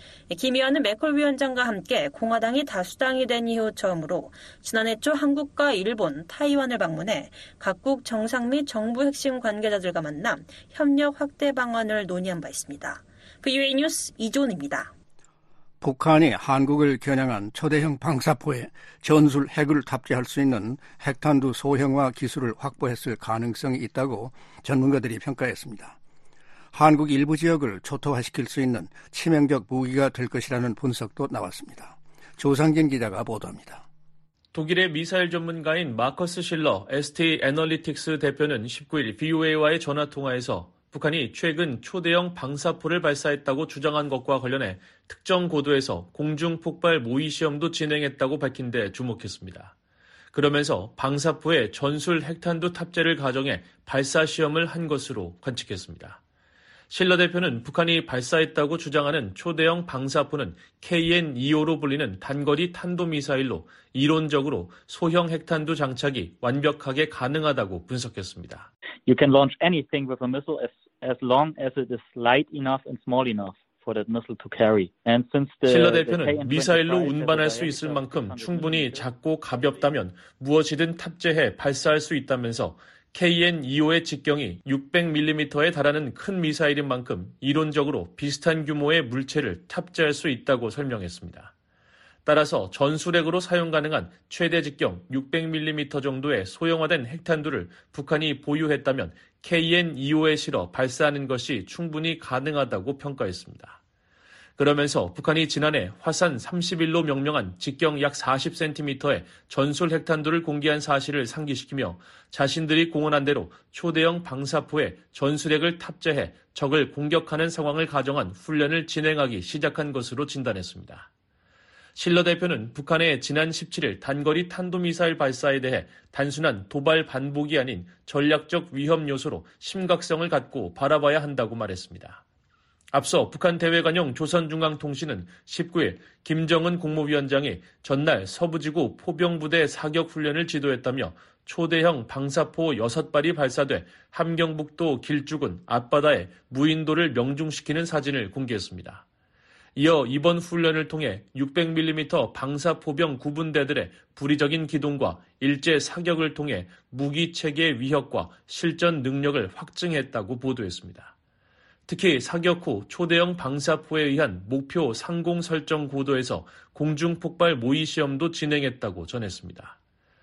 김 의원은 맥콜 위원장과 함께 공화당이 다수당이 된 이후 처음으로 지난해 초 한국과 일본, 타이완을 방문해 각국 정상 및 정부 핵심 관계자들과 만나 협력 확대 방안을 논의한 바 있습니다. 브이오에이 뉴스 이존입니다.
북한이 한국을 겨냥한 초대형 방사포에 전술 핵을 탑재할 수 있는 핵탄두 소형화 기술을 확보했을 가능성이 있다고 전문가들이 평가했습니다. 한국 일부 지역을 초토화시킬 수 있는 치명적 무기가 될 것이라는 분석도 나왔습니다. 조상진 기자가 보도합니다.
독일의 미사일 전문가인 마커스 실러 에스티 애널리틱스 대표는 십구일 브이오에이와의 전화통화에서 북한이 최근 초대형 방사포를 발사했다고 주장한 것과 관련해 특정 고도에서 공중폭발 모의 시험도 진행했다고 밝힌 데 주목했습니다. 그러면서 방사포에 전술 핵탄두 탑재를 가정해 발사 시험을 한 것으로 관측했습니다. 실러 대표는 북한이 발사했다고 주장하는 초대형 방사포는 케이엔 이십오로 불리는 단거리 탄도미사일로 이론적으로 소형 핵탄두 장착이 완벽하게 가능하다고 분석했습니다.
You can launch anything with a missile as, as long as it is light enough and small enough for that missile to carry. And since the,
실러 대표는 미사일로 운반할 수 있을 만큼 충분히 작고 가볍다면 무엇이든 탑재해 발사할 수 있다면서 케이엔 이십오의 직경이 육백 밀리미터에 달하는 큰 미사일인 만큼 이론적으로 비슷한 규모의 물체를 탑재할 수 있다고 설명했습니다. 따라서 전술핵으로 사용 가능한 최대 직경 육백 밀리미터 정도의 소형화된 핵탄두를 북한이 보유했다면 케이엔 이십오에 실어 발사하는 것이 충분히 가능하다고 평가했습니다. 그러면서 북한이 지난해 화산 삼십일로 명명한 직경 약 사십 센티미터의 전술 핵탄두를 공개한 사실을 상기시키며 자신들이 공언한 대로 초대형 방사포에 전술핵을 탑재해 적을 공격하는 상황을 가정한 훈련을 진행하기 시작한 것으로 진단했습니다. 실러 대표는 북한의 지난 십칠일 단거리 탄도미사일 발사에 대해 단순한 도발 반복이 아닌 전략적 위험 요소로 심각성을 갖고 바라봐야 한다고 말했습니다. 앞서 북한 대외관용 조선중앙통신은 십구일 김정은 국무위원장이 전날 서부지구 포병부대 사격훈련을 지도했다며 초대형 방사포 여섯 발이 발사돼 함경북도 길쭉은 앞바다에 무인도를 명중시키는 사진을 공개했습니다. 이어 이번 훈련을 통해 육백 밀리미터 방사포병 구 분대들의 불의적인 기동과 일제 사격을 통해 무기체계의 위협과 실전 능력을 확증했다고 보도했습니다. 특히 사격 후 초대형 방사포에 의한 목표 상공 설정 고도에서 공중폭발 모의 시험도 진행했다고 전했습니다.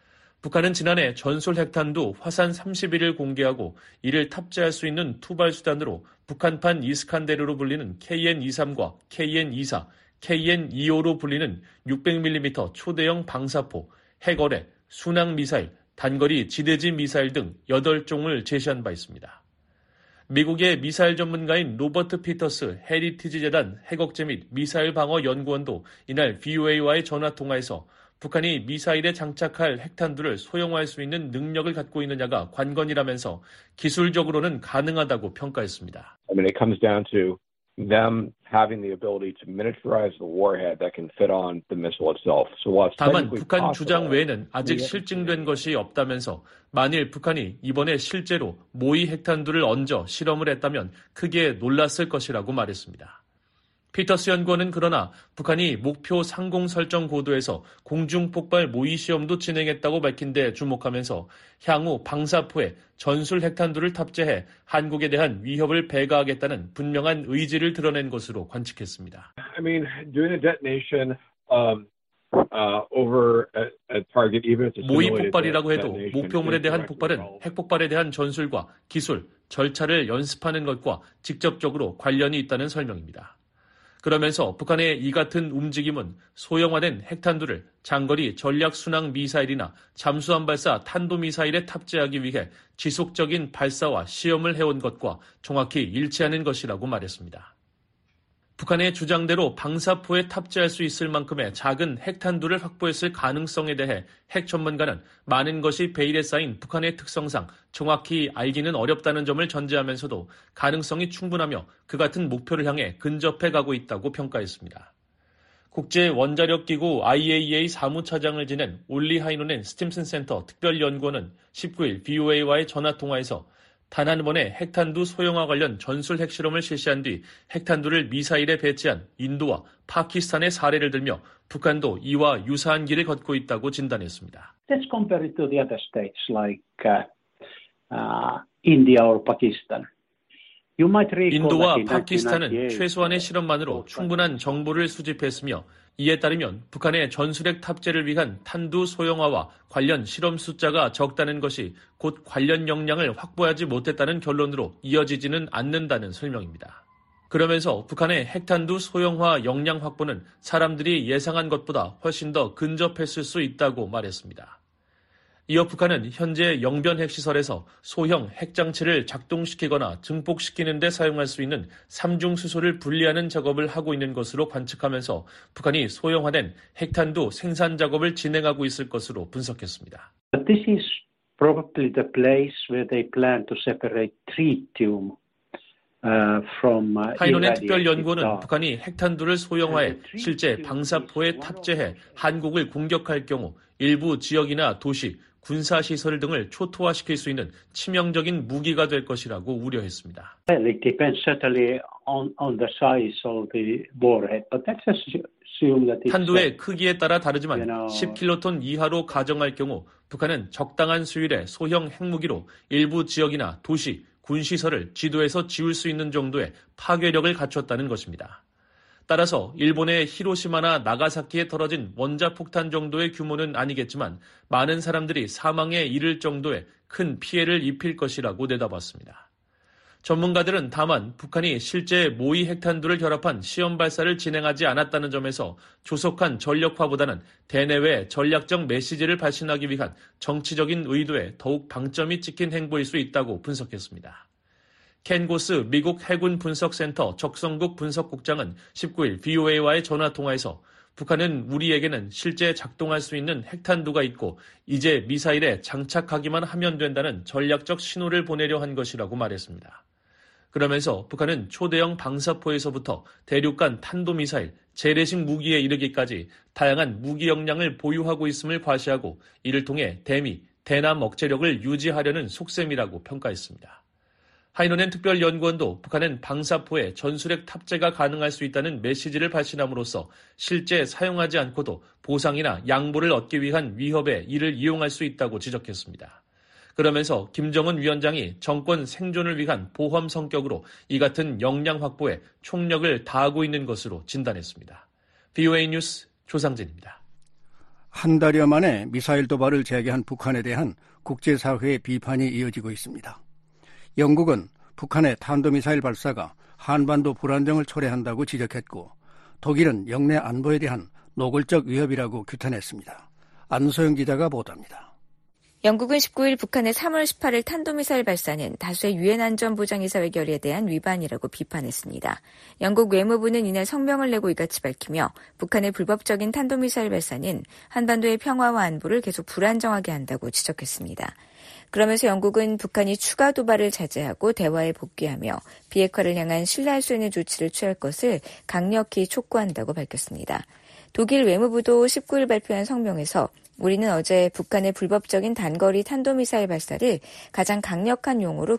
북한은 지난해 전술 핵탄두 화산 삼십일을 공개하고 이를 탑재할 수 있는 투발 수단으로 북한판 이스칸데르로 불리는 케이엔 이십삼과 케이엔 이십사, 케이엔 이십오로 불리는 육백 밀리미터 초대형 방사포, 핵어뢰, 순항 미사일, 단거리 지대지 미사일 등 여덟 종을 제시한 바 있습니다. 미국의 미사일 전문가인 로버트 피터스 헤리티지 재단 핵억제 및 미사일 방어 연구원도 이날 브이오에이와의 전화통화에서 북한이 미사일에 장착할 핵탄두를 소형화할 수 있는 능력을 갖고 있느냐가 관건이라면서 기술적으로는 가능하다고 평가했습니다.
I mean, it comes down to them having the ability to miniaturize the warhead that can fit on the missile itself. So while it's
다만
technically
북한 주장
possible,
외에는 아직 실증된 것이 없다면서 만일 북한이 이번에 실제로 모의 핵탄두를 얹어 실험을 했다면 크게 놀랐을 것이라고 말했습니다. 피터스 연구원은 그러나 북한이 목표 상공 설정 고도에서 공중폭발 모의 시험도 진행했다고 밝힌 데 주목하면서 향후 방사포에 전술 핵탄두를 탑재해 한국에 대한 위협을 배가하겠다는 분명한 의지를 드러낸 것으로 관측했습니다.
I mean, doing a detonation um, uh, over a, a target, even if it's
모의
simulated
폭발이라고 해도
detonation,
목표물에
is
대한
directly
폭발은
involved.
핵폭발에 대한 전술과 기술, 절차를 연습하는 것과 직접적으로 관련이 있다는 설명입니다. 그러면서 북한의 이 같은 움직임은 소형화된 핵탄두를 장거리 전략순항 미사일이나 잠수함 발사 탄도미사일에 탑재하기 위해 지속적인 발사와 시험을 해온 것과 정확히 일치하는 것이라고 말했습니다. 북한의 주장대로 방사포에 탑재할 수 있을 만큼의 작은 핵탄두를 확보했을 가능성에 대해 핵 전문가는 많은 것이 베일에 쌓인 북한의 특성상 정확히 알기는 어렵다는 점을 전제하면서도 가능성이 충분하며 그 같은 목표를 향해 근접해 가고 있다고 평가했습니다. 국제원자력기구 아이에이이에이 사무차장을 지낸 올리 하이노넨 스팀슨 센터 특별연구원은 십구 일 브이오에이와의 전화통화에서 단 한 번의 핵탄두 소형화 관련 전술 핵실험을 실시한 뒤 핵탄두를 미사일에 배치한 인도와 파키스탄의 사례를 들며 북한도 이와 유사한 길을 걷고 있다고 진단했습니다.
Let's compare it to the other states like uh, uh, India or Pakistan. You might recall
인도와
that in
파키스탄은
nineteen ninety-eight,
최소한의 실험만으로 충분한 정보를 수집했으며 이에 따르면 북한의 전술핵 탑재를 위한 탄두 소형화와 관련 실험 숫자가 적다는 것이 곧 관련 역량을 확보하지 못했다는 결론으로 이어지지는 않는다는 설명입니다. 그러면서 북한의 핵탄두 소형화 역량 확보는 사람들이 예상한 것보다 훨씬 더 근접했을 수 있다고 말했습니다. 이어 북한은 현재 영변 핵시설에서 소형 핵장치를 작동시키거나 증폭시키는 데 사용할 수 있는 삼중 수소를 분리하는 작업을 하고 있는 것으로 관측하면서 북한이 소형화된 핵탄두 생산 작업을 진행하고 있을 것으로 분석했습니다.
But this is probably the place where they plan to separate tritium uh, from uh,
하이노넨
irradiated
특별연구원은
dust.
북한이 핵탄두를 소형화해 실제 방사포에 탑재해 한국을 공격할 경우 일부 지역이나 도시, 군사시설 등을 초토화시킬 수 있는 치명적인 무기가 될 것이라고 우려했습니다.
Well, it depends certainly on, on the size of the warhead, but let's assume that it's
탄두의 크기에 따라 다르지만
you know,
십 킬로톤 이하로 가정할 경우 북한은 적당한 수율의 소형 핵무기로 일부 지역이나 도시, 군시설을 지도에서 지울 수 있는 정도의 파괴력을 갖췄다는 것입니다. 따라서 일본의 히로시마나 나가사키에 떨어진 원자폭탄 정도의 규모는 아니겠지만 많은 사람들이 사망에 이를 정도의 큰 피해를 입힐 것이라고 내다봤습니다. 전문가들은 다만 북한이 실제 모의 핵탄두를 결합한 시험 발사를 진행하지 않았다는 점에서 조속한 전력화보다는 대내외 전략적 메시지를 발신하기 위한 정치적인 의도에 더욱 방점이 찍힌 행보일 수 있다고 분석했습니다. 켄 고스 미국 해군 분석센터 적성국 분석국장은 십구 일 브이오에이와의 전화통화에서 북한은 우리에게는 실제 작동할 수 있는 핵탄두가 있고 이제 미사일에 장착하기만 하면 된다는 전략적 신호를 보내려 한 것이라고 말했습니다. 그러면서 북한은 초대형 방사포에서부터 대륙간 탄도미사일, 재래식 무기에 이르기까지 다양한 무기 역량을 보유하고 있음을 과시하고 이를 통해 대미, 대남 억제력을 유지하려는 속셈이라고 평가했습니다. 하이노넨 특별연구원도 북한은 방사포에 전술핵 탑재가 가능할 수 있다는 메시지를 발신함으로써 실제 사용하지 않고도 보상이나 양보를 얻기 위한 위협에 이를 이용할 수 있다고 지적했습니다. 그러면서 김정은 위원장이 정권 생존을 위한 보험 성격으로 이 같은 역량 확보에 총력을 다하고 있는 것으로 진단했습니다. 브이오에이 뉴스 조상진입니다.
한 달여 만에 미사일 도발을 재개한 북한에 대한 국제사회의 비판이 이어지고 있습니다. 영국은 북한의 탄도미사일 발사가 한반도 불안정을 초래한다고 지적했고 독일은 영내 안보에 대한 노골적 위협이라고 규탄했습니다. 안소영 기자가 보도합니다.
영국은 십구일 북한의 삼월 십팔일 탄도미사일 발사는 다수의 유엔 안전보장이사회 결의에 대한 위반이라고 비판했습니다. 영국 외무부는 이날 성명을 내고 이같이 밝히며 북한의 불법적인 탄도미사일 발사는 한반도의 평화와 안보를 계속 불안정하게 한다고 지적했습니다. 그러면서 영국은 북한이 추가 도발을 자제하고 대화에 복귀하며 비핵화를 향한 신뢰할 수 있는 조치를 취할 것을 강력히 촉구한다고 밝혔습니다. 독일 외무부도 십구일 발표한 성명에서 우리는 어제 북한의 불법적인 단거리 탄도미사일 발사를 가장 강력한 용어로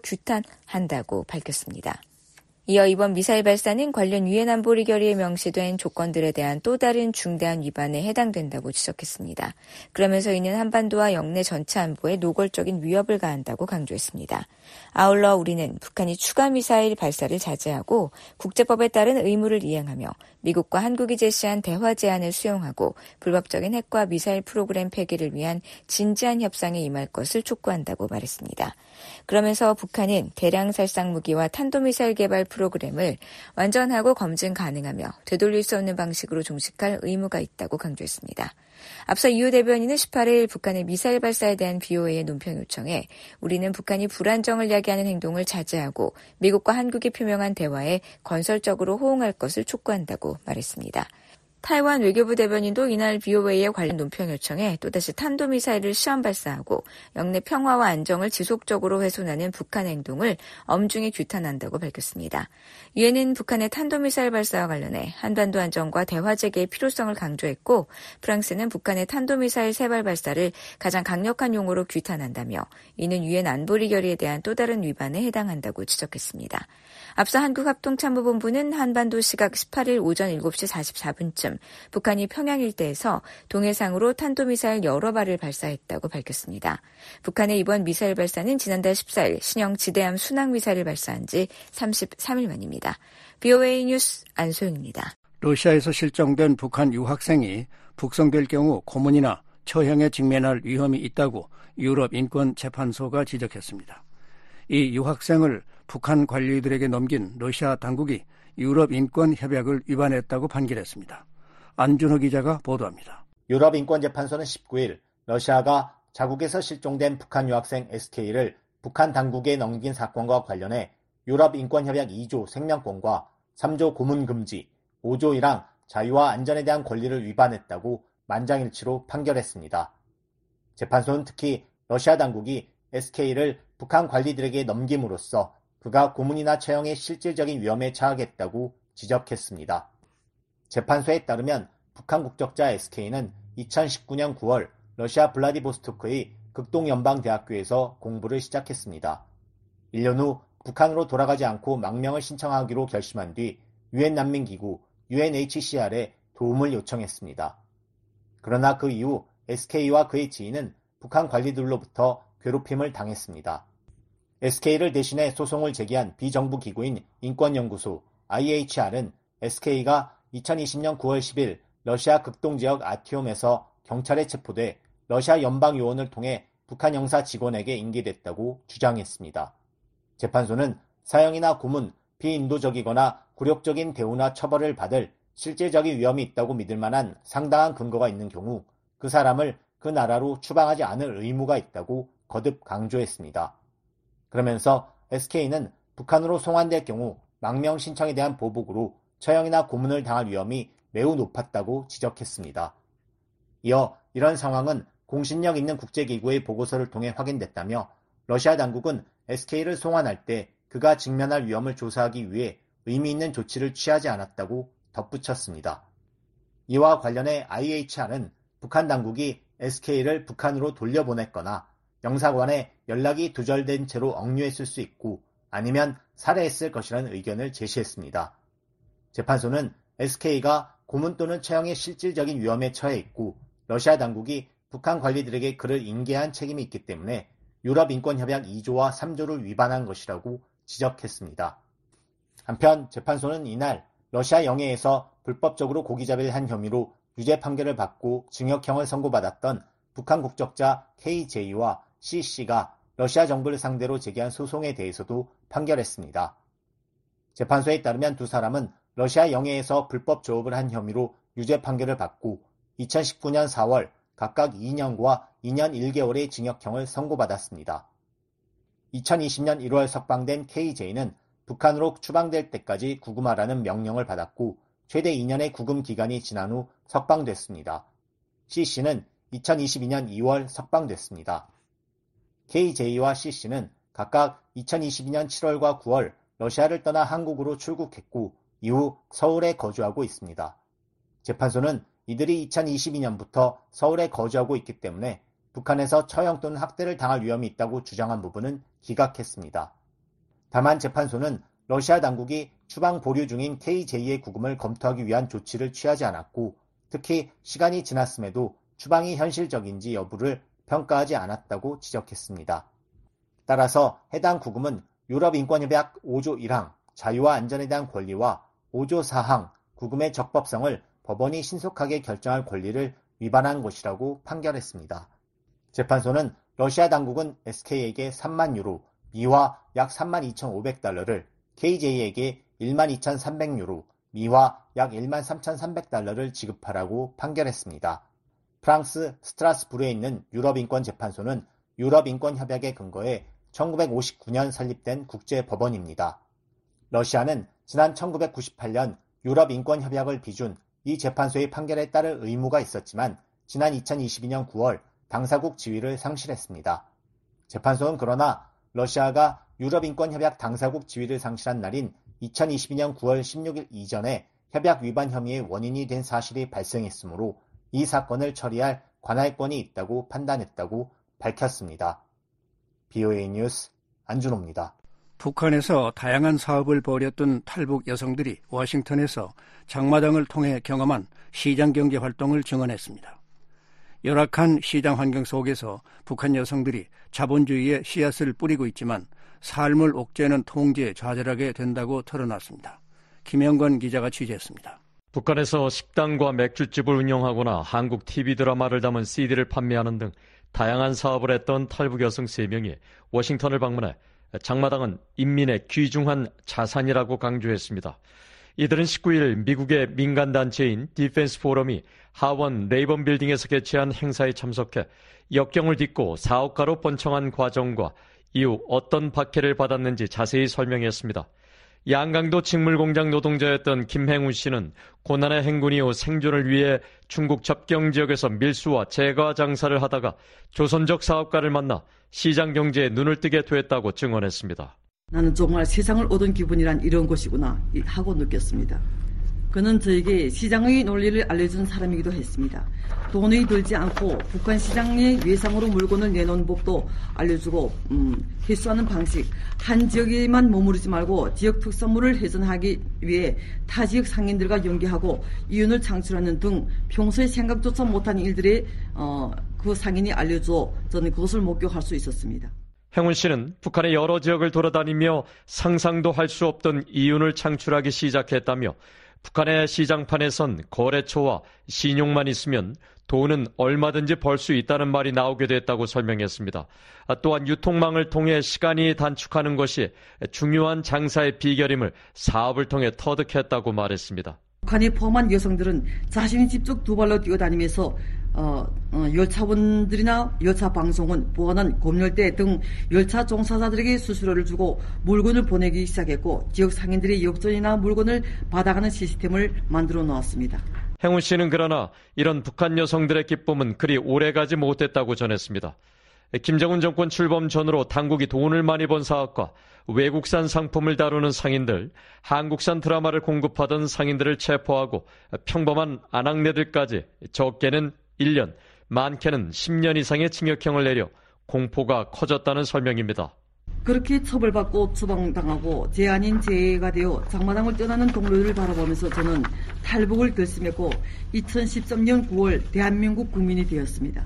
규탄한다고 밝혔습니다. 이어 이번 미사일 발사는 관련 유엔 안보리 결의에 명시된 조건들에 대한 또 다른 중대한 위반에 해당된다고 지적했습니다. 그러면서 이는 한반도와 영내 전체 안보에 노골적인 위협을 가한다고 강조했습니다. 아울러 우리는 북한이 추가 미사일 발사를 자제하고 국제법에 따른 의무를 이행하며 미국과 한국이 제시한 대화 제안을 수용하고 불법적인 핵과 미사일 프로그램 폐기를 위한 진지한 협상에 임할 것을 촉구한다고 말했습니다. 그러면서 북한은 대량 살상 무기와 탄도미사일 개발 프로그램을 완전하고 검증 가능하며 되돌릴 수 없는 방식으로 종식할 의무가 있다고 강조했습니다. 앞서 이호 대변인은 십팔일 북한의 미사일 발사에 대한 비오에이의 논평 요청에 우리는 북한이 불안정을 야기하는 행동을 자제하고 미국과 한국이 표명한 대화에 건설적으로 호응할 것을 촉구한다고 말했습니다. 타이완 외교부 대변인도 이날 비오에이의 관련 논평 요청에 또다시 탄도미사일을 시험 발사하고 영내 평화와 안정을 지속적으로 훼손하는 북한 행동을 엄중히 규탄한다고 밝혔습니다. 유엔은 북한의 탄도미사일 발사와 관련해 한반도 안정과 대화 재개의 필요성을 강조했고 프랑스는 북한의 탄도미사일 세발 발사를 가장 강력한 용어로 규탄한다며 이는 유엔 안보리 결의에 대한 또 다른 위반에 해당한다고 지적했습니다. 앞서 한국합동참모본부는 한반도 시각 십팔일 오전 일곱시 사십사분쯤 북한이 평양 일대에서 동해상으로 탄도미사일 여러 발을 발사했다고 밝혔습니다. 북한의 이번 미사일 발사는 지난달 십사일 신형 지대함 순항미사일을 발사한 지 삼십삼일 만입니다. 비오에이 뉴스 안소영입니다.
러시아에서 실종된 북한 유학생이 북송될 경우 고문이나 처형에 직면할 위험이 있다고 유럽 인권재판소가 지적했습니다. 이 유학생을 북한 관리들에게 넘긴 러시아 당국이 유럽 인권협약을 위반했다고 판결했습니다. 안준호 기자가 보도합니다.
유럽 인권재판소는 십구일 러시아가 자국에서 실종된 북한 유학생 에스케이를 북한 당국에 넘긴 사건과 관련해 유럽 인권협약 이조 생명권과 삼조 고문금지, 오조 일항 자유와 안전에 대한 권리를 위반했다고 만장일치로 판결했습니다. 재판소는 특히 러시아 당국이 에스케이를 북한 관리들에게 넘김으로써 그가 고문이나 처형의 실질적인 위험에 처하겠다고 지적했습니다. 재판소에 따르면 북한 국적자 에스케이는 이천십구년 구월 러시아 블라디보스토크의 극동연방대학교에서 공부를 시작했습니다. 일 년 후 북한으로 돌아가지 않고 망명을 신청하기로 결심한 뒤 유엔 난민기구 유엔에이치씨알에 도움을 요청했습니다. 그러나 그 이후 에스케이와 그의 지인은 북한 관리들로부터 괴롭힘을 당했습니다. 에스케이를 대신해 소송을 제기한 비정부 기구인 인권연구소 아이에이치알은 에스케이가 이천이십년 구월 십일 러시아 극동지역 아티옴에서 경찰에 체포돼 러시아 연방요원을 통해 북한 영사 직원에게 인계됐다고 주장했습니다. 재판소는 사형이나 고문, 비인도적이거나 굴욕적인 대우나 처벌을 받을 실질적인 위험이 있다고 믿을 만한 상당한 근거가 있는 경우 그 사람을 그 나라로 추방하지 않을 의무가 있다고 거듭 강조했습니다. 그러면서 에스케이는 북한으로 송환될 경우 망명 신청에 대한 보복으로 처형이나 고문을 당할 위험이 매우 높았다고 지적했습니다. 이어 이런 상황은 공신력 있는 국제기구의 보고서를 통해 확인됐다며 러시아 당국은 에스케이를 송환할 때 그가 직면할 위험을 조사하기 위해 의미 있는 조치를 취하지 않았다고 덧붙였습니다. 이와 관련해 아이에이치알은 북한 당국이 에스케이를 북한으로 돌려보냈거나 영사관에 연락이 두절된 채로 억류했을 수 있고 아니면 살해했을 것이라는 의견을 제시했습니다. 재판소는 에스케이가 고문 또는 처형의 실질적인 위험에 처해 있고 러시아 당국이 북한 관리들에게 그를 인계한 책임이 있기 때문에 유럽 인권협약 이조와 삼조를 위반한 것이라고 지적했습니다. 한편 재판소는 이날 러시아 영해에서 불법적으로 고기잡이를 한 혐의로 유죄 판결을 받고 징역형을 선고받았던 북한 국적자 케이제이와 씨씨가 러시아 정부를 상대로 제기한 소송에 대해서도 판결했습니다. 재판소에 따르면 두 사람은 러시아 영해에서 불법 조업을 한 혐의로 유죄 판결을 받고 이천십구년 사월 각각 이 년과 이 년 일 개월의 징역형을 선고받았습니다. 이천이십 년 일월 석방된 케이제이는 북한으로 추방될 때까지 구금하라는 명령을 받았고 최대 이 년의 구금 기간이 지난 후 석방됐습니다. 씨씨는 이천이십이 년 이월 석방됐습니다. 케이제이와 씨씨는 각각 이천이십이 년 칠월과 구월 러시아를 떠나 한국으로 출국했고 이후 서울에 거주하고 있습니다. 재판소는 이들이 이천이십이 년부터 서울에 거주하고 있기 때문에 북한에서 처형 또는 학대를 당할 위험이 있다고 주장한 부분은 기각했습니다. 다만 재판소는 러시아 당국이 추방 보류 중인 케이제이의 구금을 검토하기 위한 조치를 취하지 않았고 특히 시간이 지났음에도 추방이 현실적인지 여부를 평가하지 않았다고 지적했습니다. 따라서 해당 구금은 유럽인권협약 오 조 일 항 자유와 안전에 대한 권리와 오 조 사 항 구금의 적법성을 법원이 신속하게 결정할 권리를 위반한 것이라고 판결했습니다. 재판소는 러시아 당국은 에스케이에게 삼만 유로, 미화 약 삼만 이천오백 달러를, 케이제이에게 일만 이천삼백 유로, 미화 약 일만 삼천삼백 달러를 지급하라고 판결했습니다. 프랑스 스트라스부르에 있는 유럽인권재판소는 유럽인권협약에 근거해 천구백오십구 년 설립된 국제법원입니다. 러시아는 지난 천구백구십팔 년 유럽인권협약을 비준 이 재판소의 판결에 따를 의무가 있었지만 지난 이천이십이 년 구월 당사국 지위를 상실했습니다. 재판소는 그러나 러시아가 유럽인권협약 당사국 지위를 상실한 날인 이천이십이 년 구월 십육 일 이전에 협약 위반 혐의의 원인이 된 사실이 발생했으므로 이 사건을 처리할 관할권이 있다고 판단했다고 밝혔습니다. 비오에이 뉴스 안준호입니다.
북한에서 다양한 사업을 벌였던 탈북 여성들이 워싱턴에서 장마당을 통해 경험한 시장경제 활동을 증언했습니다. 열악한 시장 환경 속에서 북한 여성들이 자본주의의 씨앗을 뿌리고 있지만 삶을 옥죄는 통제에 좌절하게 된다고 털어놨습니다. 김영건 기자가 취재했습니다.
북한에서 식당과 맥주집을 운영하거나 한국 티비 드라마를 담은 씨디를 판매하는 등 다양한 사업을 했던 탈북 여성 세 명이 워싱턴을 방문해 장마당은 인민의 귀중한 자산이라고 강조했습니다. 이들은 십구 일 미국의 민간단체인 디펜스 포럼이 하원 레이번 빌딩에서 개최한 행사에 참석해 역경을 딛고 사업가로 번창한 과정과 이후 어떤 박해를 받았는지 자세히 설명했습니다. 양강도 직물공장 노동자였던 김행훈 씨는 고난의 행군 이후 생존을 위해 중국 접경 지역에서 밀수와 제과 장사를 하다가 조선족 사업가를 만나 시장 경제에 눈을 뜨게 됐다고 증언했습니다.
나는 정말 세상을 얻은 기분이란 이런 것이구나 하고 느꼈습니다. 그는 저에게 시장의 논리를 알려준 사람이기도 했습니다. 돈이 들지 않고 북한 시장에 외상으로 물건을 내놓는 법도 알려주고 음, 회수하는 방식, 한 지역에만 머무르지 말고 지역 특산물을 훼손하기 위해 타 지역 상인들과 연계하고 이윤을 창출하는 등 평소에 생각조차 못한 일들에 어, 그 상인이 알려줘 저는 그것을 목격할 수 있었습니다.
행운 씨는 북한의 여러 지역을 돌아다니며 상상도 할 수 없던 이윤을 창출하기 시작했다며 북한의 시장판에선 거래처와 신용만 있으면 돈은 얼마든지 벌 수 있다는 말이 나오게 됐다고 설명했습니다. 또한 유통망을 통해 시간이 단축하는 것이 중요한 장사의 비결임을 사업을 통해 터득했다고 말했습니다.
북한에 포함한 여성들은 자신이 직접 두 발로 뛰어다니면서 어, 어, 열차원들이나 열차방송은 보안원, 검열대 등 열차 종사자들에게 수수료를 주고 물건을 보내기 시작했고 지역 상인들이 역전이나 물건을 받아가는 시스템을 만들어 놓았습니다.
행운 씨는 그러나 이런 북한 여성들의 기쁨은 그리 오래가지 못했다고 전했습니다. 김정은 정권 출범 전으로 당국이 돈을 많이 번 사업과 외국산 상품을 다루는 상인들, 한국산 드라마를 공급하던 상인들을 체포하고 평범한 아낙네들까지 적게는 일 년, 많게는 십 년 이상의 징역형을 내려 공포가 커졌다는 설명입니다.
그렇게 처벌받고 추방당하고 제 아닌 재해가 되어 장마당을 떠나는 동료들을 바라보면서 저는 탈북을 결심했고 이천십삼 년 구월 대한민국 국민이 되었습니다.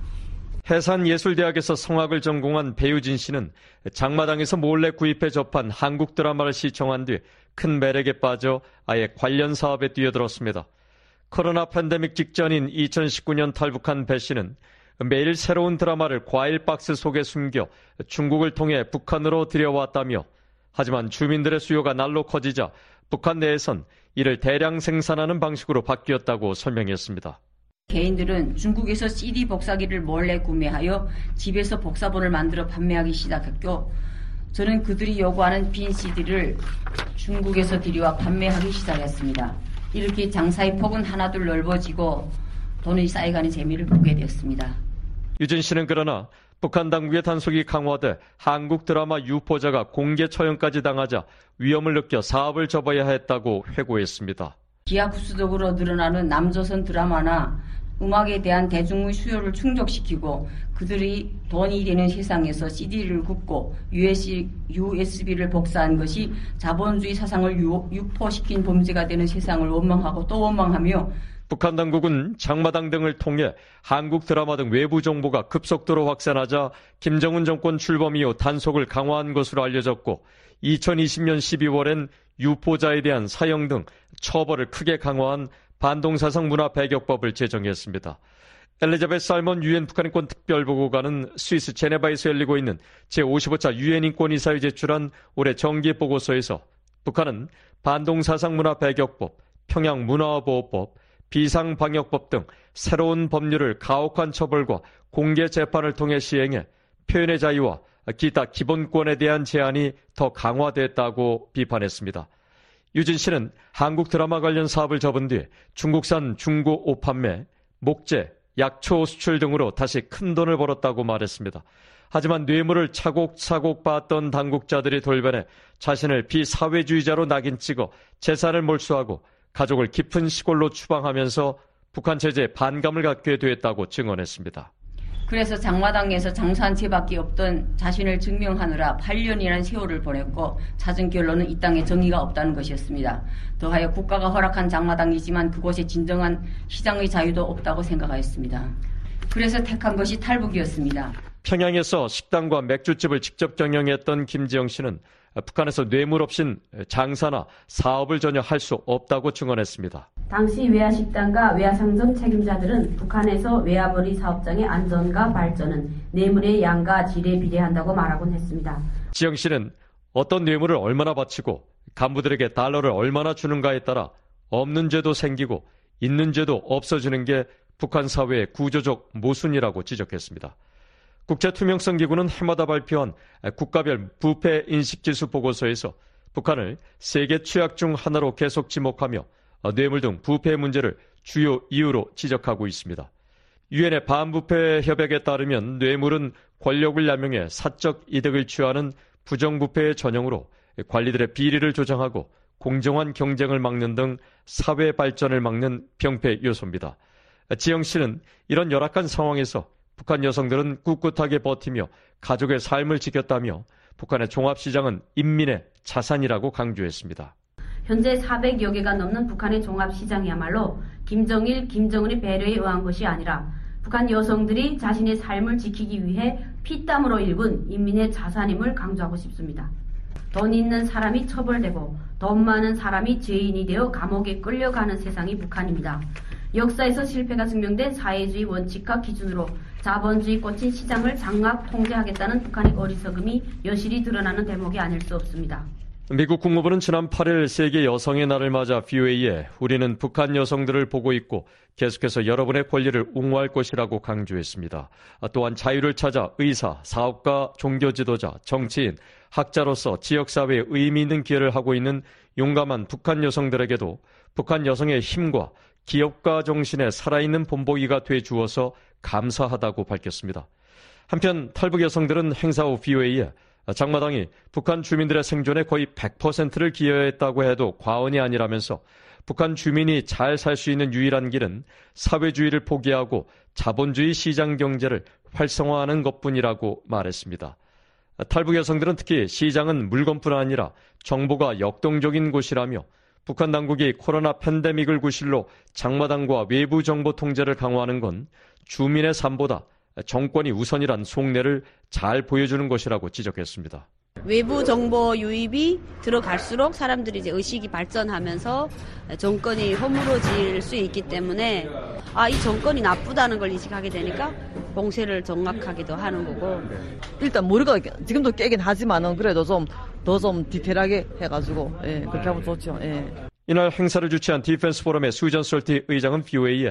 해산예술대학에서 성악을 전공한 배유진 씨는 장마당에서 몰래 구입해 접한 한국 드라마를 시청한 뒤 큰 매력에 빠져 아예 관련 사업에 뛰어들었습니다. 코로나 팬데믹 직전인 이천십구 년 탈북한 배 씨는 매일 새로운 드라마를 과일 박스 속에 숨겨 중국을 통해 북한으로 들여왔다며 하지만 주민들의 수요가 날로 커지자 북한 내에선 이를 대량 생산하는 방식으로 바뀌었다고 설명했습니다.
개인들은 중국에서 씨디 복사기를 몰래 구매하여 집에서 복사본을 만들어 판매하기 시작했고 저는 그들이 요구하는 빈 씨디를 중국에서 들여와 판매하기 시작했습니다. 이렇게 장사의 폭은 하나둘 넓어지고 돈이 쌓여가는 재미를 보게 되었습니다.
유진 씨는 그러나 북한 당국의 단속이 강화돼 한국 드라마 유포자가 공개 처형까지 당하자 위험을 느껴 사업을 접어야 했다고 회고했습니다.
기하급수적으로 늘어나는 남조선 드라마나 음악에 대한 대중의 수요를 충족시키고 그들이 돈이 되는 세상에서 씨디를 굽고 유에스비를 복사한 것이 자본주의 사상을 유포시킨 범죄가 되는 세상을 원망하고 또 원망하며
북한 당국은 장마당 등을 통해 한국 드라마 등 외부 정보가 급속도로 확산하자 김정은 정권 출범 이후 단속을 강화한 것으로 알려졌고 이천이십 년 십이월엔 유포자에 대한 사형 등 처벌을 크게 강화한 반동사상 문화 배격법을 제정했습니다. 엘리자베스 살먼 유엔 북한인권 특별보고관은 스위스 제네바에서 열리고 있는 제오십오 차 유엔 인권이사에 제출한 올해 정기 보고서에서 북한은 반동사상 문화 배격법, 평양문화보호법, 비상방역법 등 새로운 법률을 가혹한 처벌과 공개 재판을 통해 시행해 표현의 자유와 기타 기본권에 대한 제한이 더 강화됐다고 비판했습니다. 유진 씨는 한국 드라마 관련 사업을 접은 뒤 중국산 중고 옷 판매, 목재, 약초 수출 등으로 다시 큰 돈을 벌었다고 말했습니다. 하지만 뇌물을 차곡차곡 받던 당국자들이 돌변해 자신을 비사회주의자로 낙인 찍어 재산을 몰수하고 가족을 깊은 시골로 추방하면서 북한 체제에 반감을 갖게 됐다고 증언했습니다.
그래서 장마당에서 장사한 채밖에 없던 자신을 증명하느라 팔 년이라는 세월을 보냈고 찾은 결론은 이 땅에 정의가 없다는 것이었습니다. 더하여 국가가 허락한 장마당이지만 그곳에 진정한 시장의 자유도 없다고 생각하였습니다. 그래서 택한 것이 탈북이었습니다.
평양에서 식당과 맥주집을 직접 경영했던 김지영 씨는 북한에서 뇌물 없인 장사나 사업을 전혀 할 수 없다고 증언했습니다.
당시 외화식당과 외화상점 책임자들은 북한에서 외화벌이 사업장의 안전과 발전은 뇌물의 양과 질에 비례한다고 말하곤 했습니다.
지영 씨는 어떤 뇌물을 얼마나 바치고 간부들에게 달러를 얼마나 주는가에 따라 없는 죄도 생기고 있는 죄도 없어지는 게 북한 사회의 구조적 모순이라고 지적했습니다. 국제투명성기구는 해마다 발표한 국가별 부패 인식지수 보고서에서 북한을 세계 최악 중 하나로 계속 지목하며 뇌물 등 부패 문제를 주요 이유로 지적하고 있습니다. 유엔의 반부패 협약에 따르면 뇌물은 권력을 남용해 사적 이득을 취하는 부정부패의 전형으로 관리들의 비리를 조장하고 공정한 경쟁을 막는 등 사회 발전을 막는 병폐 요소입니다. 지영 씨는 이런 열악한 상황에서 북한 여성들은 꿋꿋하게 버티며 가족의 삶을 지켰다며 북한의 종합시장은 인민의 자산이라고 강조했습니다.
현재 사백여 개가 넘는 북한의 종합시장이야말로 김정일, 김정은의 배려에 의한 것이 아니라 북한 여성들이 자신의 삶을 지키기 위해 피땀으로 일군 인민의 자산임을 강조하고 싶습니다. 돈 있는 사람이 처벌되고 돈 많은 사람이 죄인이 되어 감옥에 끌려가는 세상이 북한입니다. 역사에서 실패가 증명된 사회주의 원칙과 기준으로 자본주의 꽂힌 시장을 장악 통제하겠다는 북한의 어리석음이 여실히 드러나는 대목이 아닐 수 없습니다.
미국 국무부는 지난 팔 일 세계 여성의 날을 맞아 브이오에이에 우리는 북한 여성들을 보고 있고 계속해서 여러분의 권리를 옹호할 것이라고 강조했습니다. 또한 자유를 찾아 의사, 사업가, 종교 지도자, 정치인, 학자로서 지역사회에 의미 있는 기여를 하고 있는 용감한 북한 여성들에게도 북한 여성의 힘과 기업가 정신의 살아있는 본보기가 돼 주어서 감사하다고 밝혔습니다. 한편 탈북 여성들은 행사 후 브이오에이에 장마당이 북한 주민들의 생존에 거의 백 퍼센트를 기여했다고 해도 과언이 아니라면서 북한 주민이 잘 살 수 있는 유일한 길은 사회주의를 포기하고 자본주의 시장 경제를 활성화하는 것뿐이라고 말했습니다. 탈북 여성들은 특히 시장은 물건뿐 아니라 정보가 역동적인 곳이라며 북한 당국이 코로나 팬데믹을 구실로 장마당과 외부 정보 통제를 강화하는 건 주민의 삶보다 정권이 우선이란 속내를 잘 보여주는 것이라고 지적했습니다.
외부 정보 유입이 들어갈수록 사람들이 이제 의식이 발전하면서 정권이 허물어질 수 있기 때문에 아, 이 정권이 나쁘다는 걸 인식하게 되니까 봉쇄를 정확하기도 하는 거고.
일단 머리가 지금도 깨긴 하지만은 그래도 좀 더 좀 디테일하게 해가지고 예, 그렇게 하면 좋죠. 예.
이날 행사를 주최한 디펜스 포럼의 수전 솔티 의장은 브이오에이에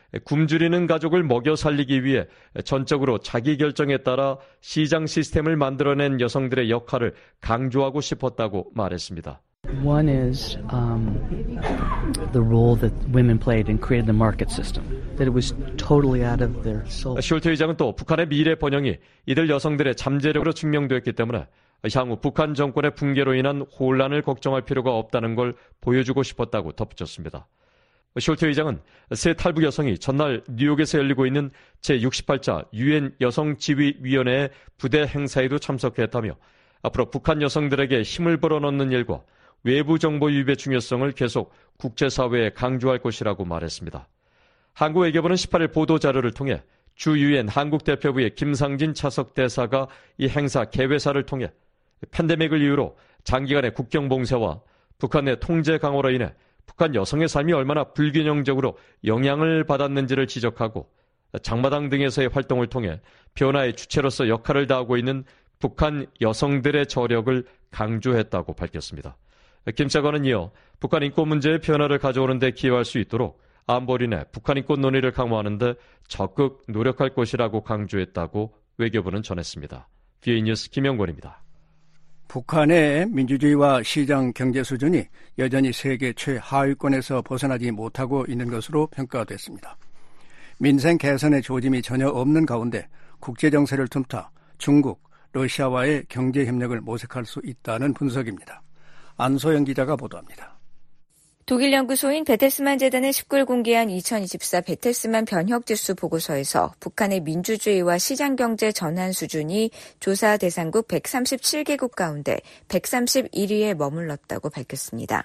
굶주리는 가족을 먹여 살리기 위해 전적으로 자기 결정에 따라 시장 시스템을 만들어낸 여성들의 역할을 강조하고 싶었다고 말했습니다.
One is um, the role that women played and created the market system. That it was totally out of their soul.
숄트 의장은 또 북한의 미래 번영이 이들 여성들의 잠재력으로 증명되었기 때문에 향후 북한 정권의 붕괴로 인한 혼란을 걱정할 필요가 없다는 걸 보여주고 싶었다고 덧붙였습니다. 숄트 의장은 세 탈북 여성이 전날 뉴욕에서 열리고 있는 제육십팔 차 유엔 여성지휘위원회의 부대 행사에도 참석했다며 앞으로 북한 여성들에게 힘을 불어넣는 일과 외부 정보 유입의 중요성을 계속 국제사회에 강조할 것이라고 말했습니다. 한국 외교부는 십팔 일 보도자료를 통해 주 유엔 한국 대표부의 김상진 차석 대사가 이 행사 개회사를 통해 팬데믹을 이유로 장기간의 국경 봉쇄와 북한 내 통제 강화로 인해 북한 여성의 삶이 얼마나 불균형적으로 영향을 받았는지를 지적하고 장마당 등에서의 활동을 통해 변화의 주체로서 역할을 다하고 있는 북한 여성들의 저력을 강조했다고 밝혔습니다. 김 차관은 이어 북한 인권 문제의 변화를 가져오는 데 기여할 수 있도록 안보리내 북한 인권 논의를 강화하는 데 적극 노력할 것이라고 강조했다고 외교부는 전했습니다. 비에이 뉴스 김영권입니다.
북한의 민주주의와 시장 경제 수준이 여전히 세계 최하위권에서 벗어나지 못하고 있는 것으로 평가됐습니다. 민생 개선의 조짐이 전혀 없는 가운데 국제정세를 틈타 중국, 러시아와의 경제 협력을 모색할 수 있다는 분석입니다. 안소영 기자가 보도합니다.
독일 연구소인 베텔스만 재단은 십구 일 공개한 이천이십사 베텔스만 변혁지수 보고서에서 북한의 민주주의와 시장경제 전환 수준이 조사 대상국 백삼십칠 개국 가운데 백삼십일 위에 머물렀다고 밝혔습니다.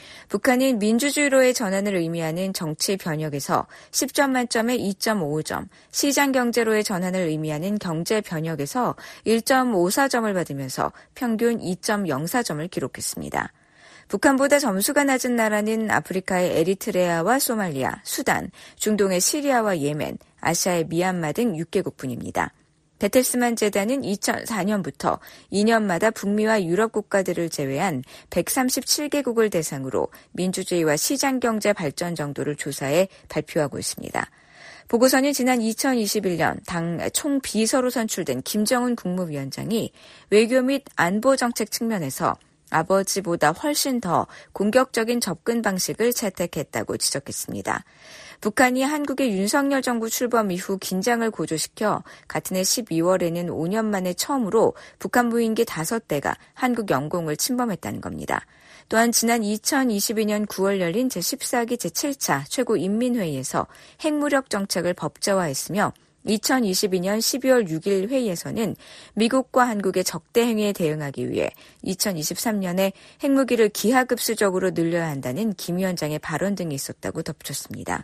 북한은 민주주의로의 전환을 의미하는 정치 변혁에서 십 점 만점에 이 점 오오 점, 시장경제로의 전환을 의미하는 경제 변혁에서 일 점 오사 점을 받으면서 평균 이 점 영사 점을 기록했습니다. 북한보다 점수가 낮은 나라는 아프리카의 에리트레아와 소말리아, 수단, 중동의 시리아와 예멘, 아시아의 미얀마 등 육 개국뿐입니다. 베텔스만 재단은 이천사 년부터 이 년마다 북미와 유럽 국가들을 제외한 백삼십칠 개국을 대상으로 민주주의와 시장경제 발전 정도를 조사해 발표하고 있습니다. 보고서는 지난 이천이십일 년 당 총비서로 선출된 김정은 국무위원장이 외교 및 안보 정책 측면에서 아버지보다 훨씬 더 공격적인 접근 방식을 채택했다고 지적했습니다. 북한이 한국의 윤석열 정부 출범 이후 긴장을 고조시켜 같은 해 십이월에는 오 년 만에 처음으로 북한 무인기 다섯 대가 한국 영공을 침범했다는 겁니다. 또한 지난 이천이십이 년 구월 열린 제십사 기 제칠 차 최고인민회의에서 핵무력 정책을 법제화했으며 이천이십이 년 십이월 육일 회의에서는 미국과 한국의 적대 행위에 대응하기 위해 이천이십삼 년에 핵무기를 기하급수적으로 늘려야 한다는 김 위원장의 발언 등이 있었다고 덧붙였습니다.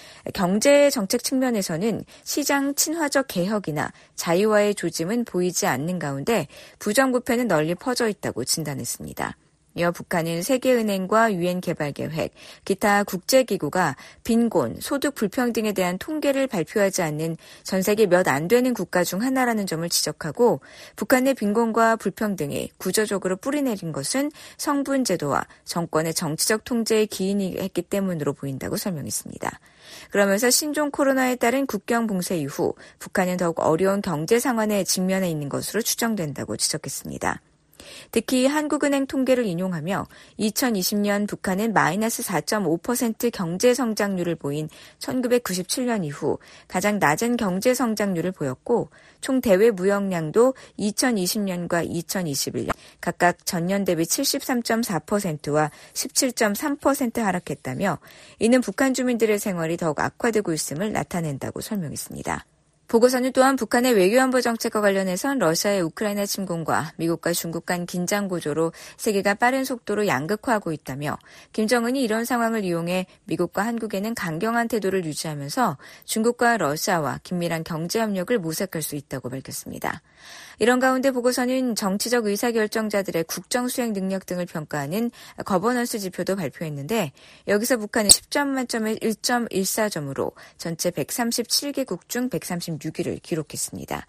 경제 정책 측면에서는 시장 친화적 개혁이나 자유화의 조짐은 보이지 않는 가운데 부정부패는 널리 퍼져 있다고 진단했습니다. 이어 북한은 세계은행과 유엔 개발계획, 기타 국제기구가 빈곤, 소득 불평등에 대한 통계를 발표하지 않는 전 세계 몇 안 되는 국가 중 하나라는 점을 지적하고 북한 내 빈곤과 불평등이 구조적으로 뿌리내린 것은 성분제도와 정권의 정치적 통제에 기인했기 때문으로 보인다고 설명했습니다. 그러면서 신종 코로나에 따른 국경 봉쇄 이후 북한은 더욱 어려운 경제 상황에 직면해 있는 것으로 추정된다고 지적했습니다. 특히 한국은행 통계를 인용하며 이천이십 년 북한은 마이너스 사 점 오 퍼센트 경제 성장률을 보인 천구백구십칠 년 이후 가장 낮은 경제 성장률을 보였고 총 대외 무역량도 이천이십 년과 이천이십일 년 각각 전년 대비 칠십삼 점 사 퍼센트와 십칠 점 삼 퍼센트 하락했다며 이는 북한 주민들의 생활이 더욱 악화되고 있음을 나타낸다고 설명했습니다. 보고서는 또한 북한의 외교안보 정책과 관련해선 러시아의 우크라이나 침공과 미국과 중국 간 긴장 고조로 세계가 빠른 속도로 양극화하고 있다며 김정은이 이런 상황을 이용해 미국과 한국에는 강경한 태도를 유지하면서 중국과 러시아와 긴밀한 경제협력을 모색할 수 있다고 밝혔습니다. 이런 가운데 보고서는 정치적 의사결정자들의 국정수행 능력 등을 평가하는 거버넌스 지표도 발표했는데 여기서 북한은 십 점 만점에 일 점 일사 점으로 전체 백삼십칠 개국 중 백삼십육 위를 기록했습니다.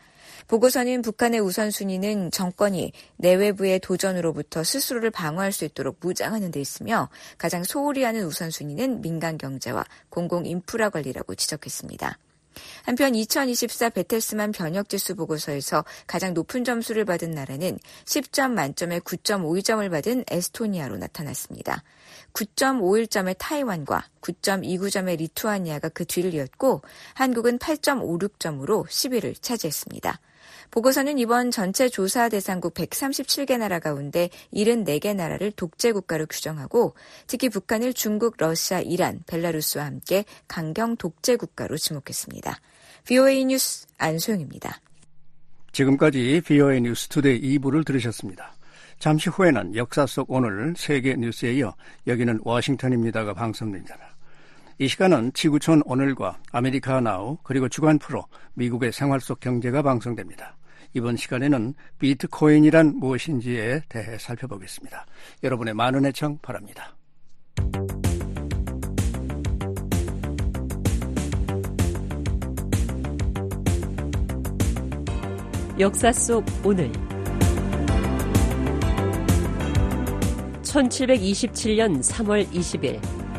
보고서는 북한의 우선순위는 정권이 내외부의 도전으로부터 스스로를 방어할 수 있도록 무장하는 데 있으며 가장 소홀히 하는 우선순위는 민간 경제와 공공 인프라 관리라고 지적했습니다. 한편 이천이십사 베텔스만 변혁지수 보고서에서 가장 높은 점수를 받은 나라는 십 점 만점에 구 점 오이 점을 받은 에스토니아로 나타났습니다. 구 점 오일 점의 타이완과 구 점 이구 점의 리투아니아가 그 뒤를 이었고 한국은 팔 점 오육 점으로 십 위를 차지했습니다. 보고서는 이번 전체 조사 대상국 백삼십칠 개 나라 가운데 칠십사 개 나라를 독재국가로 규정하고 특히 북한을 중국, 러시아, 이란, 벨라루스와 함께 강경 독재국가로 지목했습니다. 브이오에이 뉴스 안소영입니다.
지금까지 브이오에이 뉴스 투데이 이 부를 들으셨습니다. 잠시 후에는 역사 속 오늘 세계 뉴스에 이어 여기는 워싱턴입니다가 방송됩니다. 이 시간은 지구촌 오늘과 아메리카 나우 그리고 주간 프로 미국의 생활 속 경제가 방송됩니다. 이번 시간에는 비트코인이란 무엇인지에 대해 살펴보겠습니다. 여러분의 많은 애청 바랍니다.
역사 속 오늘 천칠백이십칠 년 삼월 이십일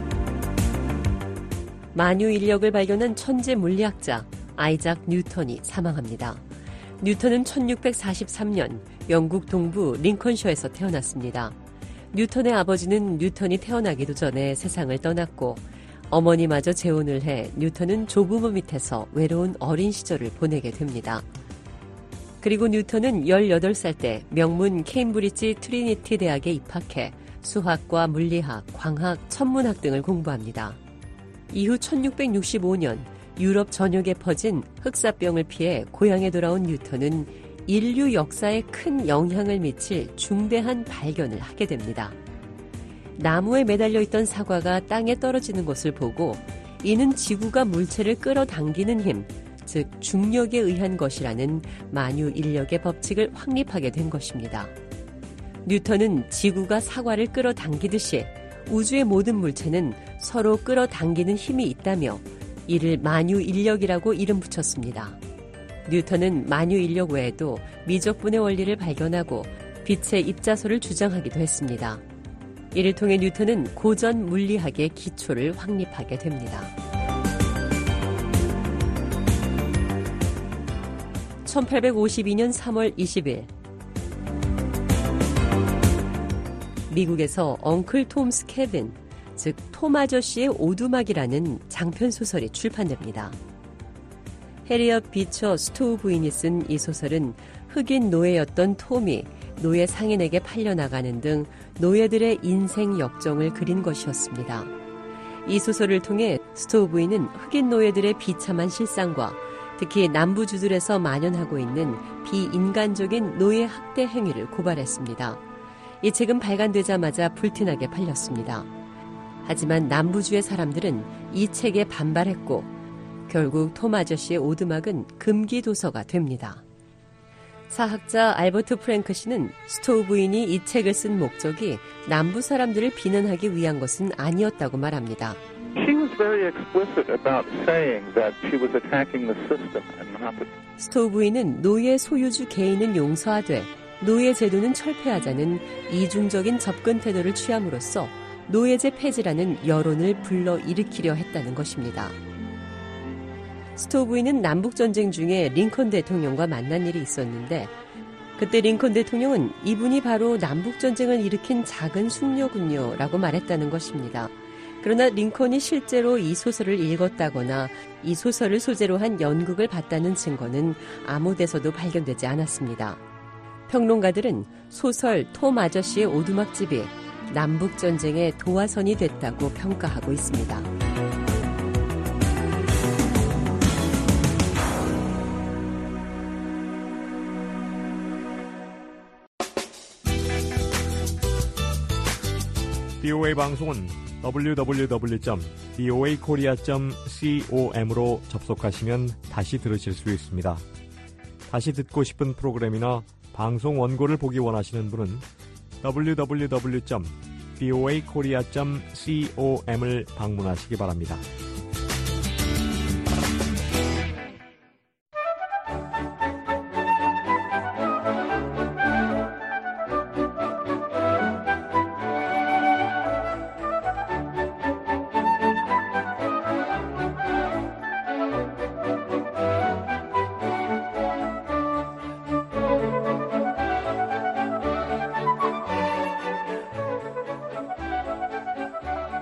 만유 인력을 발견한 천재 물리학자 아이작 뉴턴이 사망합니다. 뉴턴은 천육백사십삼 년 영국 동부 링컨셔에서 태어났습니다. 뉴턴의 아버지는 뉴턴이 태어나기도 전에 세상을 떠났고 어머니마저 재혼을 해 뉴턴은 조부모 밑에서 외로운 어린 시절을 보내게 됩니다. 그리고 뉴턴은 열여덟 살 때 명문 케임브리지 트리니티 대학에 입학해 수학과 물리학, 광학, 천문학 등을 공부합니다. 이후 천육백육십오 년 유럽 전역에 퍼진 흑사병을 피해 고향에 돌아온 뉴턴은 인류 역사에 큰 영향을 미칠 중대한 발견을 하게 됩니다. 나무에 매달려 있던 사과가 땅에 떨어지는 것을 보고 이는 지구가 물체를 끌어당기는 힘, 즉 중력에 의한 것이라는 만유 인력의 법칙을 확립하게 된 것입니다. 뉴턴은 지구가 사과를 끌어당기듯이 우주의 모든 물체는 서로 끌어당기는 힘이 있다며 이를 만유 인력이라고 이름 붙였습니다. 뉴턴은 만유 인력 외에도 미적분의 원리를 발견하고 빛의 입자소를 주장하기도 했습니다. 이를 통해 뉴턴은 고전 물리학의 기초를 확립하게 됩니다. 천팔백오십이 년 삼월 이십일 미국에서 엉클 톰스 캐빈, 즉 톰 아저씨의 오두막이라는 장편 소설이 출판됩니다. 해리엇 비처 스토우 부인이 쓴 이 소설은 흑인 노예였던 톰이 노예 상인에게 팔려나가는 등 노예들의 인생 역정을 그린 것이었습니다. 이 소설을 통해 스토우 부인은 흑인 노예들의 비참한 실상과 특히 남부주들에서 만연하고 있는 비인간적인 노예 학대 행위를 고발했습니다. 이 책은 발간되자마자 불티나게 팔렸습니다. 하지만 남부주의 사람들은 이 책에 반발했고 결국 톰 아저씨의 오두막은 금기 도서가 됩니다. 사학자 알버트 프랭크 씨는 스토우 부인이 이 책을 쓴 목적이 남부 사람들을 비난하기 위한 것은 아니었다고 말합니다.
She was very explicit about saying that she was attacking the system and not the...
스토우 부인은 노예 소유주 개인은 용서하되 노예 제도는 철폐하자는 이중적인 접근 태도를 취함으로써 노예제 폐지라는 여론을 불러일으키려 했다는 것입니다. 스토우 부인은 남북전쟁 중에 링컨 대통령과 만난 일이 있었는데 그때 링컨 대통령은 이분이 바로 남북전쟁을 일으킨 작은 숙녀군요 라고 말했다는 것입니다. 그러나 링컨이 실제로 이 소설을 읽었다거나 이 소설을 소재로 한 연극을 봤다는 증거는 아무 데서도 발견되지 않았습니다. 평론가들은 소설 톰 아저씨의 오두막집이 남북전쟁의 도화선이 됐다고 평가하고 있습니다.
비오에이 방송은 더블유 더블유 더블유 점 비오에이 코리아 점 com으로 접속하시면 다시 들으실 수 있습니다. 다시 듣고 싶은 프로그램이나 방송 원고를 보기 원하시는 분은 더블유 더블유 더블유 점 비오에이 코리아 점 com을 방문하시기 바랍니다.